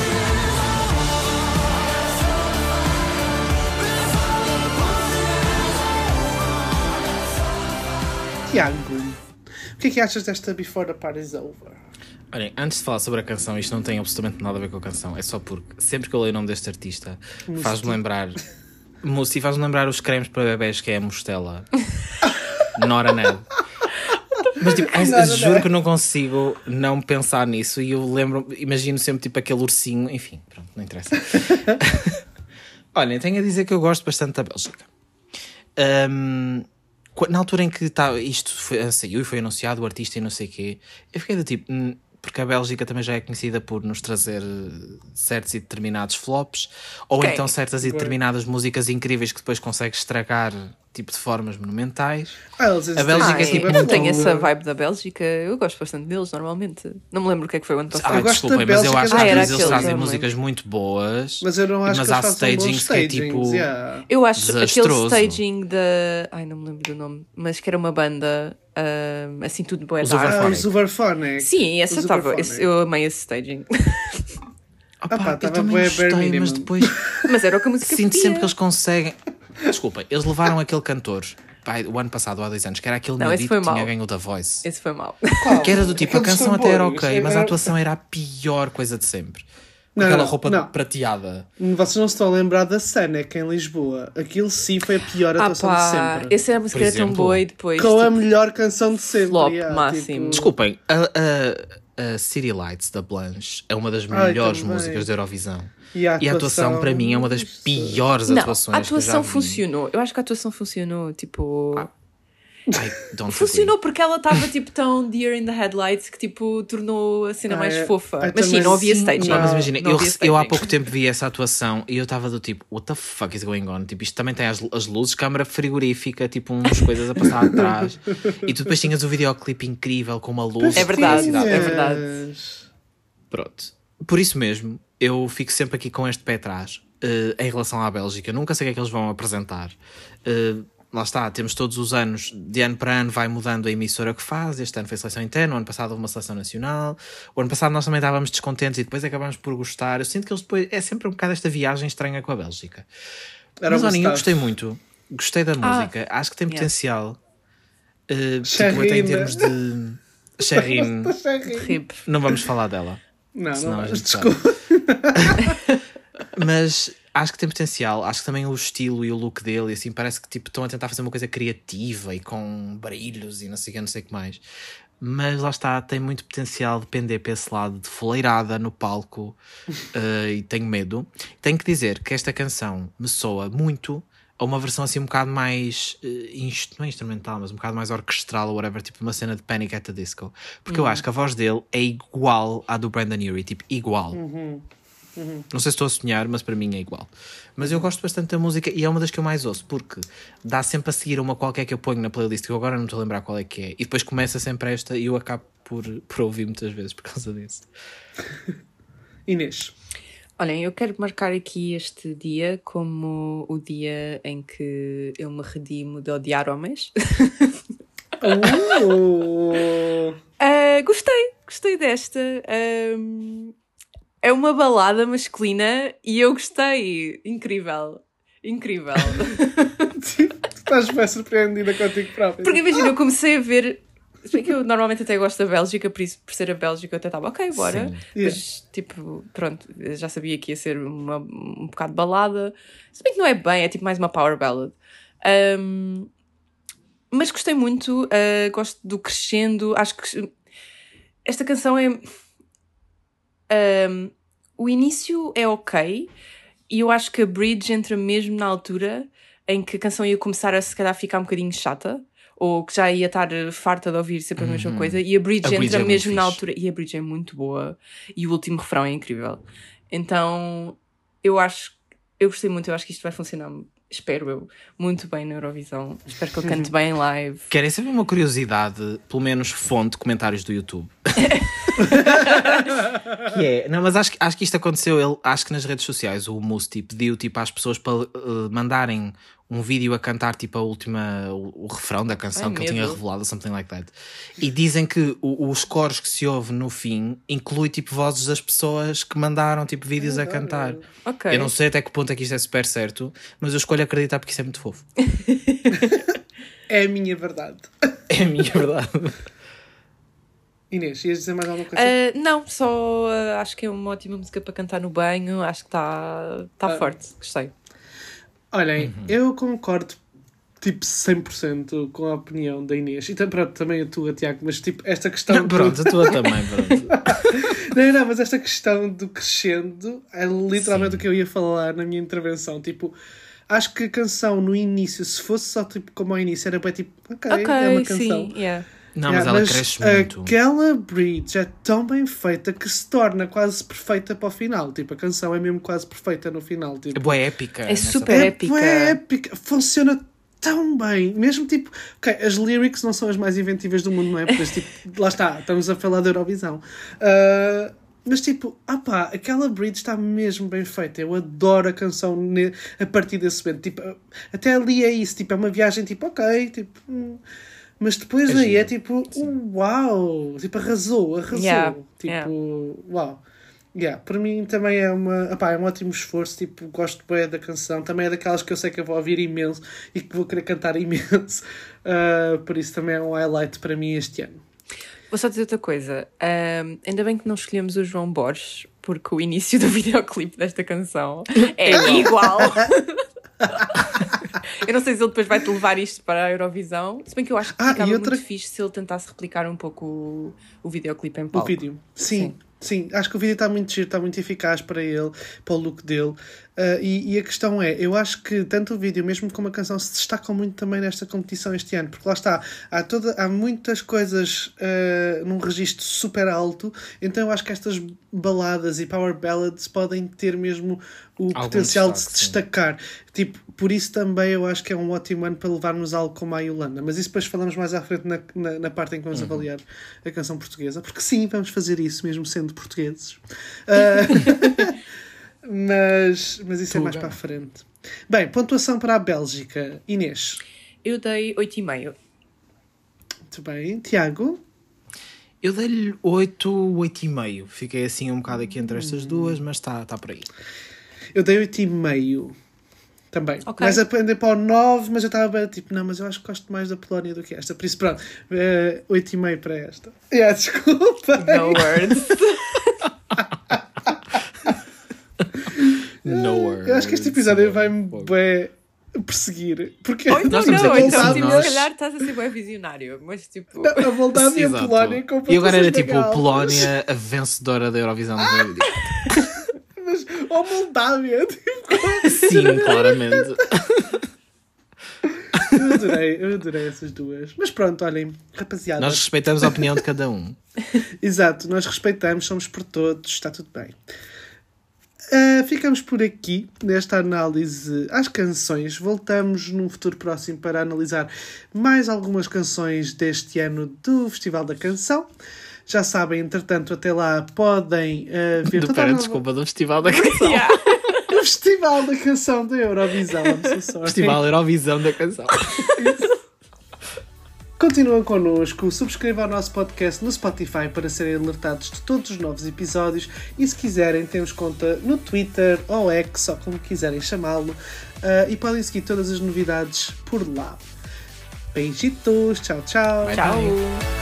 Tiago, o que é que achas desta Before the Party's Over? Olhem, antes de falar sobre a canção, isto não tem absolutamente nada a ver com a canção. É só porque sempre que eu leio o nome deste artista, faz-me lembrar. Musti faz-me lembrar os cremes para bebés que é a Mostela. Nora Ned. Mas tipo, eu, eu juro que eu não consigo não pensar nisso. E eu lembro, imagino sempre tipo aquele ursinho. Enfim, pronto, não interessa. Olhem, tenho a dizer que eu gosto bastante da Bélgica. Ahm, qu- na altura em que tá, isto foi, saiu e foi anunciado, o artista e não sei o quê, eu fiquei do tipo, hum, porque a Bélgica também já é conhecida por nos trazer eh, certos e determinados flops, ou Ok. então certas e determinadas músicas incríveis que depois consegue estragar tipo de formas monumentais. Ah, eles A Bélgica Ai, é tipo eu não muito- tenho essa vibe da Bélgica, eu gosto bastante deles normalmente. Não me lembro o que é que foi o ano passado. Ah, Eu gosto desculpem, da mas eu Bélgica acho que da às Ah, era vezes eles aquele trazem também. músicas muito boas, Mas eu não acho mas que há eles façam bons stagings que é stagings. tipo yeah. Eu acho aquele desastroso. staging da. Ai, não me lembro do nome, mas que era uma banda ah, assim tudo bué Os dark. Ah, Overphonic. os Overphonic. Sim, essa Os estava. Overphonic. Eu amei esse staging. Opa, pá, eu tava também bué gostei, bare minimum. mas depois Mas era o que a música sinto pedia. sempre que eles conseguem. Desculpem, eles levaram aquele cantor pai, o ano passado, ou há dois anos, que era aquele Não, esse miudito foi que tinha mau. ganho o The Voice. Esse foi mau. Qual? Que era do tipo, a Aqueles canção até era tambores. ok, mas a Era- atuação era a pior coisa de sempre. Com Não, aquela não, roupa não. prateada. Vocês não se estão a lembrar da Seneca em Lisboa. Aquilo sim foi a pior Ah atuação de pá, sempre. essa música Por era tão exemplo, boa e depois. Com a tipo, melhor canção de sempre. flop yeah, máximo. tipo- Desculpem, a, a, a City Lights da Blanche é uma das Ai, melhores também. músicas da Eurovisão. E a E a atuação, atuação, para mim, é uma das isso. piores Não, atuações a que eu já atuação vi. funcionou. Eu acho que a atuação funcionou. Tipo. Ai, don't Funcionou agree. porque ela estava tipo tão deer in the headlights que tipo tornou a cena Ah, mais é. fofa. Ah, Mas sim, também não havia sim, staging. Não, mas Não, imagina, não eu, havia eu há staging. pouco tempo vi essa atuação e eu estava do tipo, what the fuck is going on? Tipo, isto também tem as, as luzes, câmara frigorífica, tipo, umas coisas a passar atrás. E tu depois tinhas o videoclipe incrível com uma luz. É verdade, publicidade. é verdade. Tinhas. Pronto. Por isso mesmo, eu fico sempre aqui com este pé atrás eh, em relação à Bélgica. Nunca sei o que é que eles vão apresentar. Eh, lá está, temos todos os anos, de ano para ano vai mudando a emissora que faz. Este ano foi seleção interna, o ano passado houve uma seleção nacional. O ano passado nós também estávamos descontentes e depois acabámos por gostar. Eu sinto que eles depois... É sempre um bocado esta viagem estranha com a Bélgica. Era Mas uma olhem, eu staff. gostei muito. Gostei da música. Acho que tem yeah. potencial. Eh, tipo, Sherrine. até em termos de... Sherrine. Rip. Não vamos falar dela. Não, Senão não, a mas gente sabe. desculpa. Mas acho que tem potencial. Acho que também o estilo e o look dele, e assim, parece que tipo, estão a tentar fazer uma coisa criativa e com brilhos e não sei o que, não sei o que mais. Mas lá está, tem muito potencial de pender para esse lado de fuleirada no palco. eh, e tenho medo. Tenho que dizer que esta canção me soa muito a uma versão assim um bocado mais eh, inst- não é instrumental, mas um bocado mais orquestral ou whatever, tipo uma cena de Panic at the Disco. Porque eu acho que a voz dele é igual à do Brandon Urie, tipo igual. Não sei se estou a sonhar, mas para mim é igual. Mas eu gosto bastante da música e é uma das que eu mais ouço, porque dá sempre a seguir uma qualquer que eu ponho na playlist, que eu agora não estou a lembrar qual é que é, e depois começa sempre esta e eu acabo por, por ouvir muitas vezes por causa disso. Inês. Olhem, eu quero marcar aqui este dia como o dia em que eu me redimo de odiar homens. Uh, Ah, gostei, gostei desta. Ahm, é uma balada masculina e eu gostei. Incrível, incrível. tu estás bem surpreendida contigo própria. Porque imagina, eu comecei a ver. Se bem que eu normalmente até gosto da Bélgica, por isso, por ser a Bélgica, eu até estava, ok, bora. Sim. Mas, tipo, pronto, eu já sabia que ia ser uma, um bocado de balada. Se bem que não é bem, é tipo mais uma power ballad. Ahm, mas gostei muito, ah, gosto do crescendo. Acho que esta canção é. ahm, o início é ok, e eu acho que a bridge entra mesmo na altura em que a canção ia começar a se calhar ficar um bocadinho chata, ou que já ia estar farta de ouvir sempre a mesma coisa, e a bridge A bridge entra é muito mesmo na fixe. altura, e a bridge é muito boa, e o último refrão é incrível. Então, eu acho, eu gostei muito, eu acho que isto vai funcionar, espero eu, muito bem na Eurovisão. Espero que ele cante bem em live. Querem saber uma curiosidade, pelo menos fonte, comentários do YouTube? Que é, não, mas acho, que- acho que isto aconteceu, ele, acho que nas redes sociais o Musti pediu tipo, às pessoas para eh, mandarem um vídeo a cantar tipo a última, o, o refrão da canção Ai, que ele tinha medo. revelado, something like that. E dizem que o- os coros que se ouve no fim inclui tipo vozes das pessoas que mandaram tipo vídeos a cantar. Ok. Eu não sei até que ponto é que isto é super certo, mas eu escolho acreditar porque isso é muito fofo. É a minha verdade. É a minha verdade. Inês, ias dizer mais alguma coisa? Ah, não, só ah, acho que é uma ótima música para cantar no banho, acho que está tá Ah. forte, gostei. Olhem, eu concordo tipo cem por cento com a opinião da Inês. E tam- pronto, também a tua, Tiago, mas tipo, esta questão... do- Pronto, a tua também, pronto. Não, não, mas esta questão do crescendo é literalmente Sim. o que eu ia falar na minha intervenção. Tipo, acho que a canção no início, se fosse só tipo como ao início, era bem tipo, ok, Ok, é uma canção. sim, yeah. Não, Yeah, mas ela cresce muito. Aquela bridge é tão bem feita que se torna quase perfeita para o final. Tipo, a canção é mesmo quase perfeita no final. Tipo, É boa épica. É nessa super parte. é épica. bué épica. Funciona tão bem. Mesmo tipo, ok, as lyrics não são as mais inventivas do mundo, não é? Porque tipo, lá está, estamos a falar da Eurovisão. Ah, mas tipo, ah pá, aquela bridge está mesmo bem feita. Eu adoro a canção ne- a partir desse momento. Tipo, até ali é isso. Tipo, é uma viagem tipo, ok, tipo. hum. Mas depois É daí giro. é tipo, uau! Tipo, arrasou, arrasou. Yeah, Tipo, yeah. uau. Yeah, para mim também é, uma, opá, é um ótimo esforço. Tipo, gosto bem da canção. Também é daquelas que eu sei que eu vou ouvir imenso e que vou querer cantar imenso. Ah, por isso também é um highlight para mim este ano. Vou só dizer outra coisa. Ahm, ainda bem que não escolhemos o João Borges, porque o início do videoclipe desta canção é igual. Eu não sei se ele depois vai-te levar isto para a Eurovisão. Se bem que eu acho que Ah, ficava e outra- muito fixe se ele tentasse replicar um pouco o, o videoclipe em O palco. vídeo. Sim, sim, acho que o vídeo está muito giro, está muito eficaz para ele, para o look dele. Ah, e, e a questão é, eu acho que tanto o vídeo mesmo como a canção se destacam muito também nesta competição este ano, porque lá está, há, toda, há muitas coisas ah, num registro super alto, então eu acho que estas baladas e power ballads podem ter mesmo o Algum potencial de destaque, se sim. destacar. Tipo, por isso também eu acho que é um ótimo ano para levarmos algo como a Yolanda. Mas isso depois falamos mais à frente na, na, na parte em que vamos avaliar a canção portuguesa. Porque sim, vamos fazer isso, mesmo sendo portugueses. Ah, mas, mas isso é mais Tuga. para a frente. Bem, pontuação para a Bélgica. Inês. Eu dei oito e meio. Muito bem. Tiago. Eu dei-lhe oito, oito e meio. Fiquei assim um bocado aqui entre estas duas, mas está tá por aí. Eu dei oito e meio. Também. Ok. Mas aprender para o nove, mas eu estava bem tipo, não, mas eu acho que gosto mais da Polónia do que esta. Por isso, pronto. Uh, oito e meio para esta. Yeah, desculpa. No words. No worries. Eu acho que este episódio vai-me bem perseguir. Porque Ou então Nós estamos não, aqui então só tipo, nós. se calhar estás a ser bem visionário. Mas tipo... a Moldávia e a Exato. Polónia com E agora era pontuações tipo bem altas. Polónia, a vencedora da Eurovisão dois mil e vinte. Mas, oh, Moldávia! Tipo, Sim, claramente. eu adorei, eu adorei essas duas. Mas pronto, olhem, rapaziada. Nós respeitamos a opinião de cada um. Exato, nós respeitamos, somos por todos, está tudo bem. Uh, ficamos por aqui nesta análise às canções. Voltamos num futuro próximo para analisar mais algumas canções deste ano do Festival da Canção. Já sabem, entretanto, até lá podem uh, ver Do, toda a pera, nova- desculpa, do Festival da Canção. Yeah. do Festival da Canção da Eurovisão. I'm so sorry. Festival Eurovisão da Canção. Continuam connosco, subscrevam o nosso podcast no Spotify para serem alertados de todos os novos episódios e se quiserem temos conta no Twitter ou X, ou como quiserem chamá-lo, uh, e podem seguir todas as novidades por lá. Beijitos, tchau, tchau. Bye, Tchau. bye.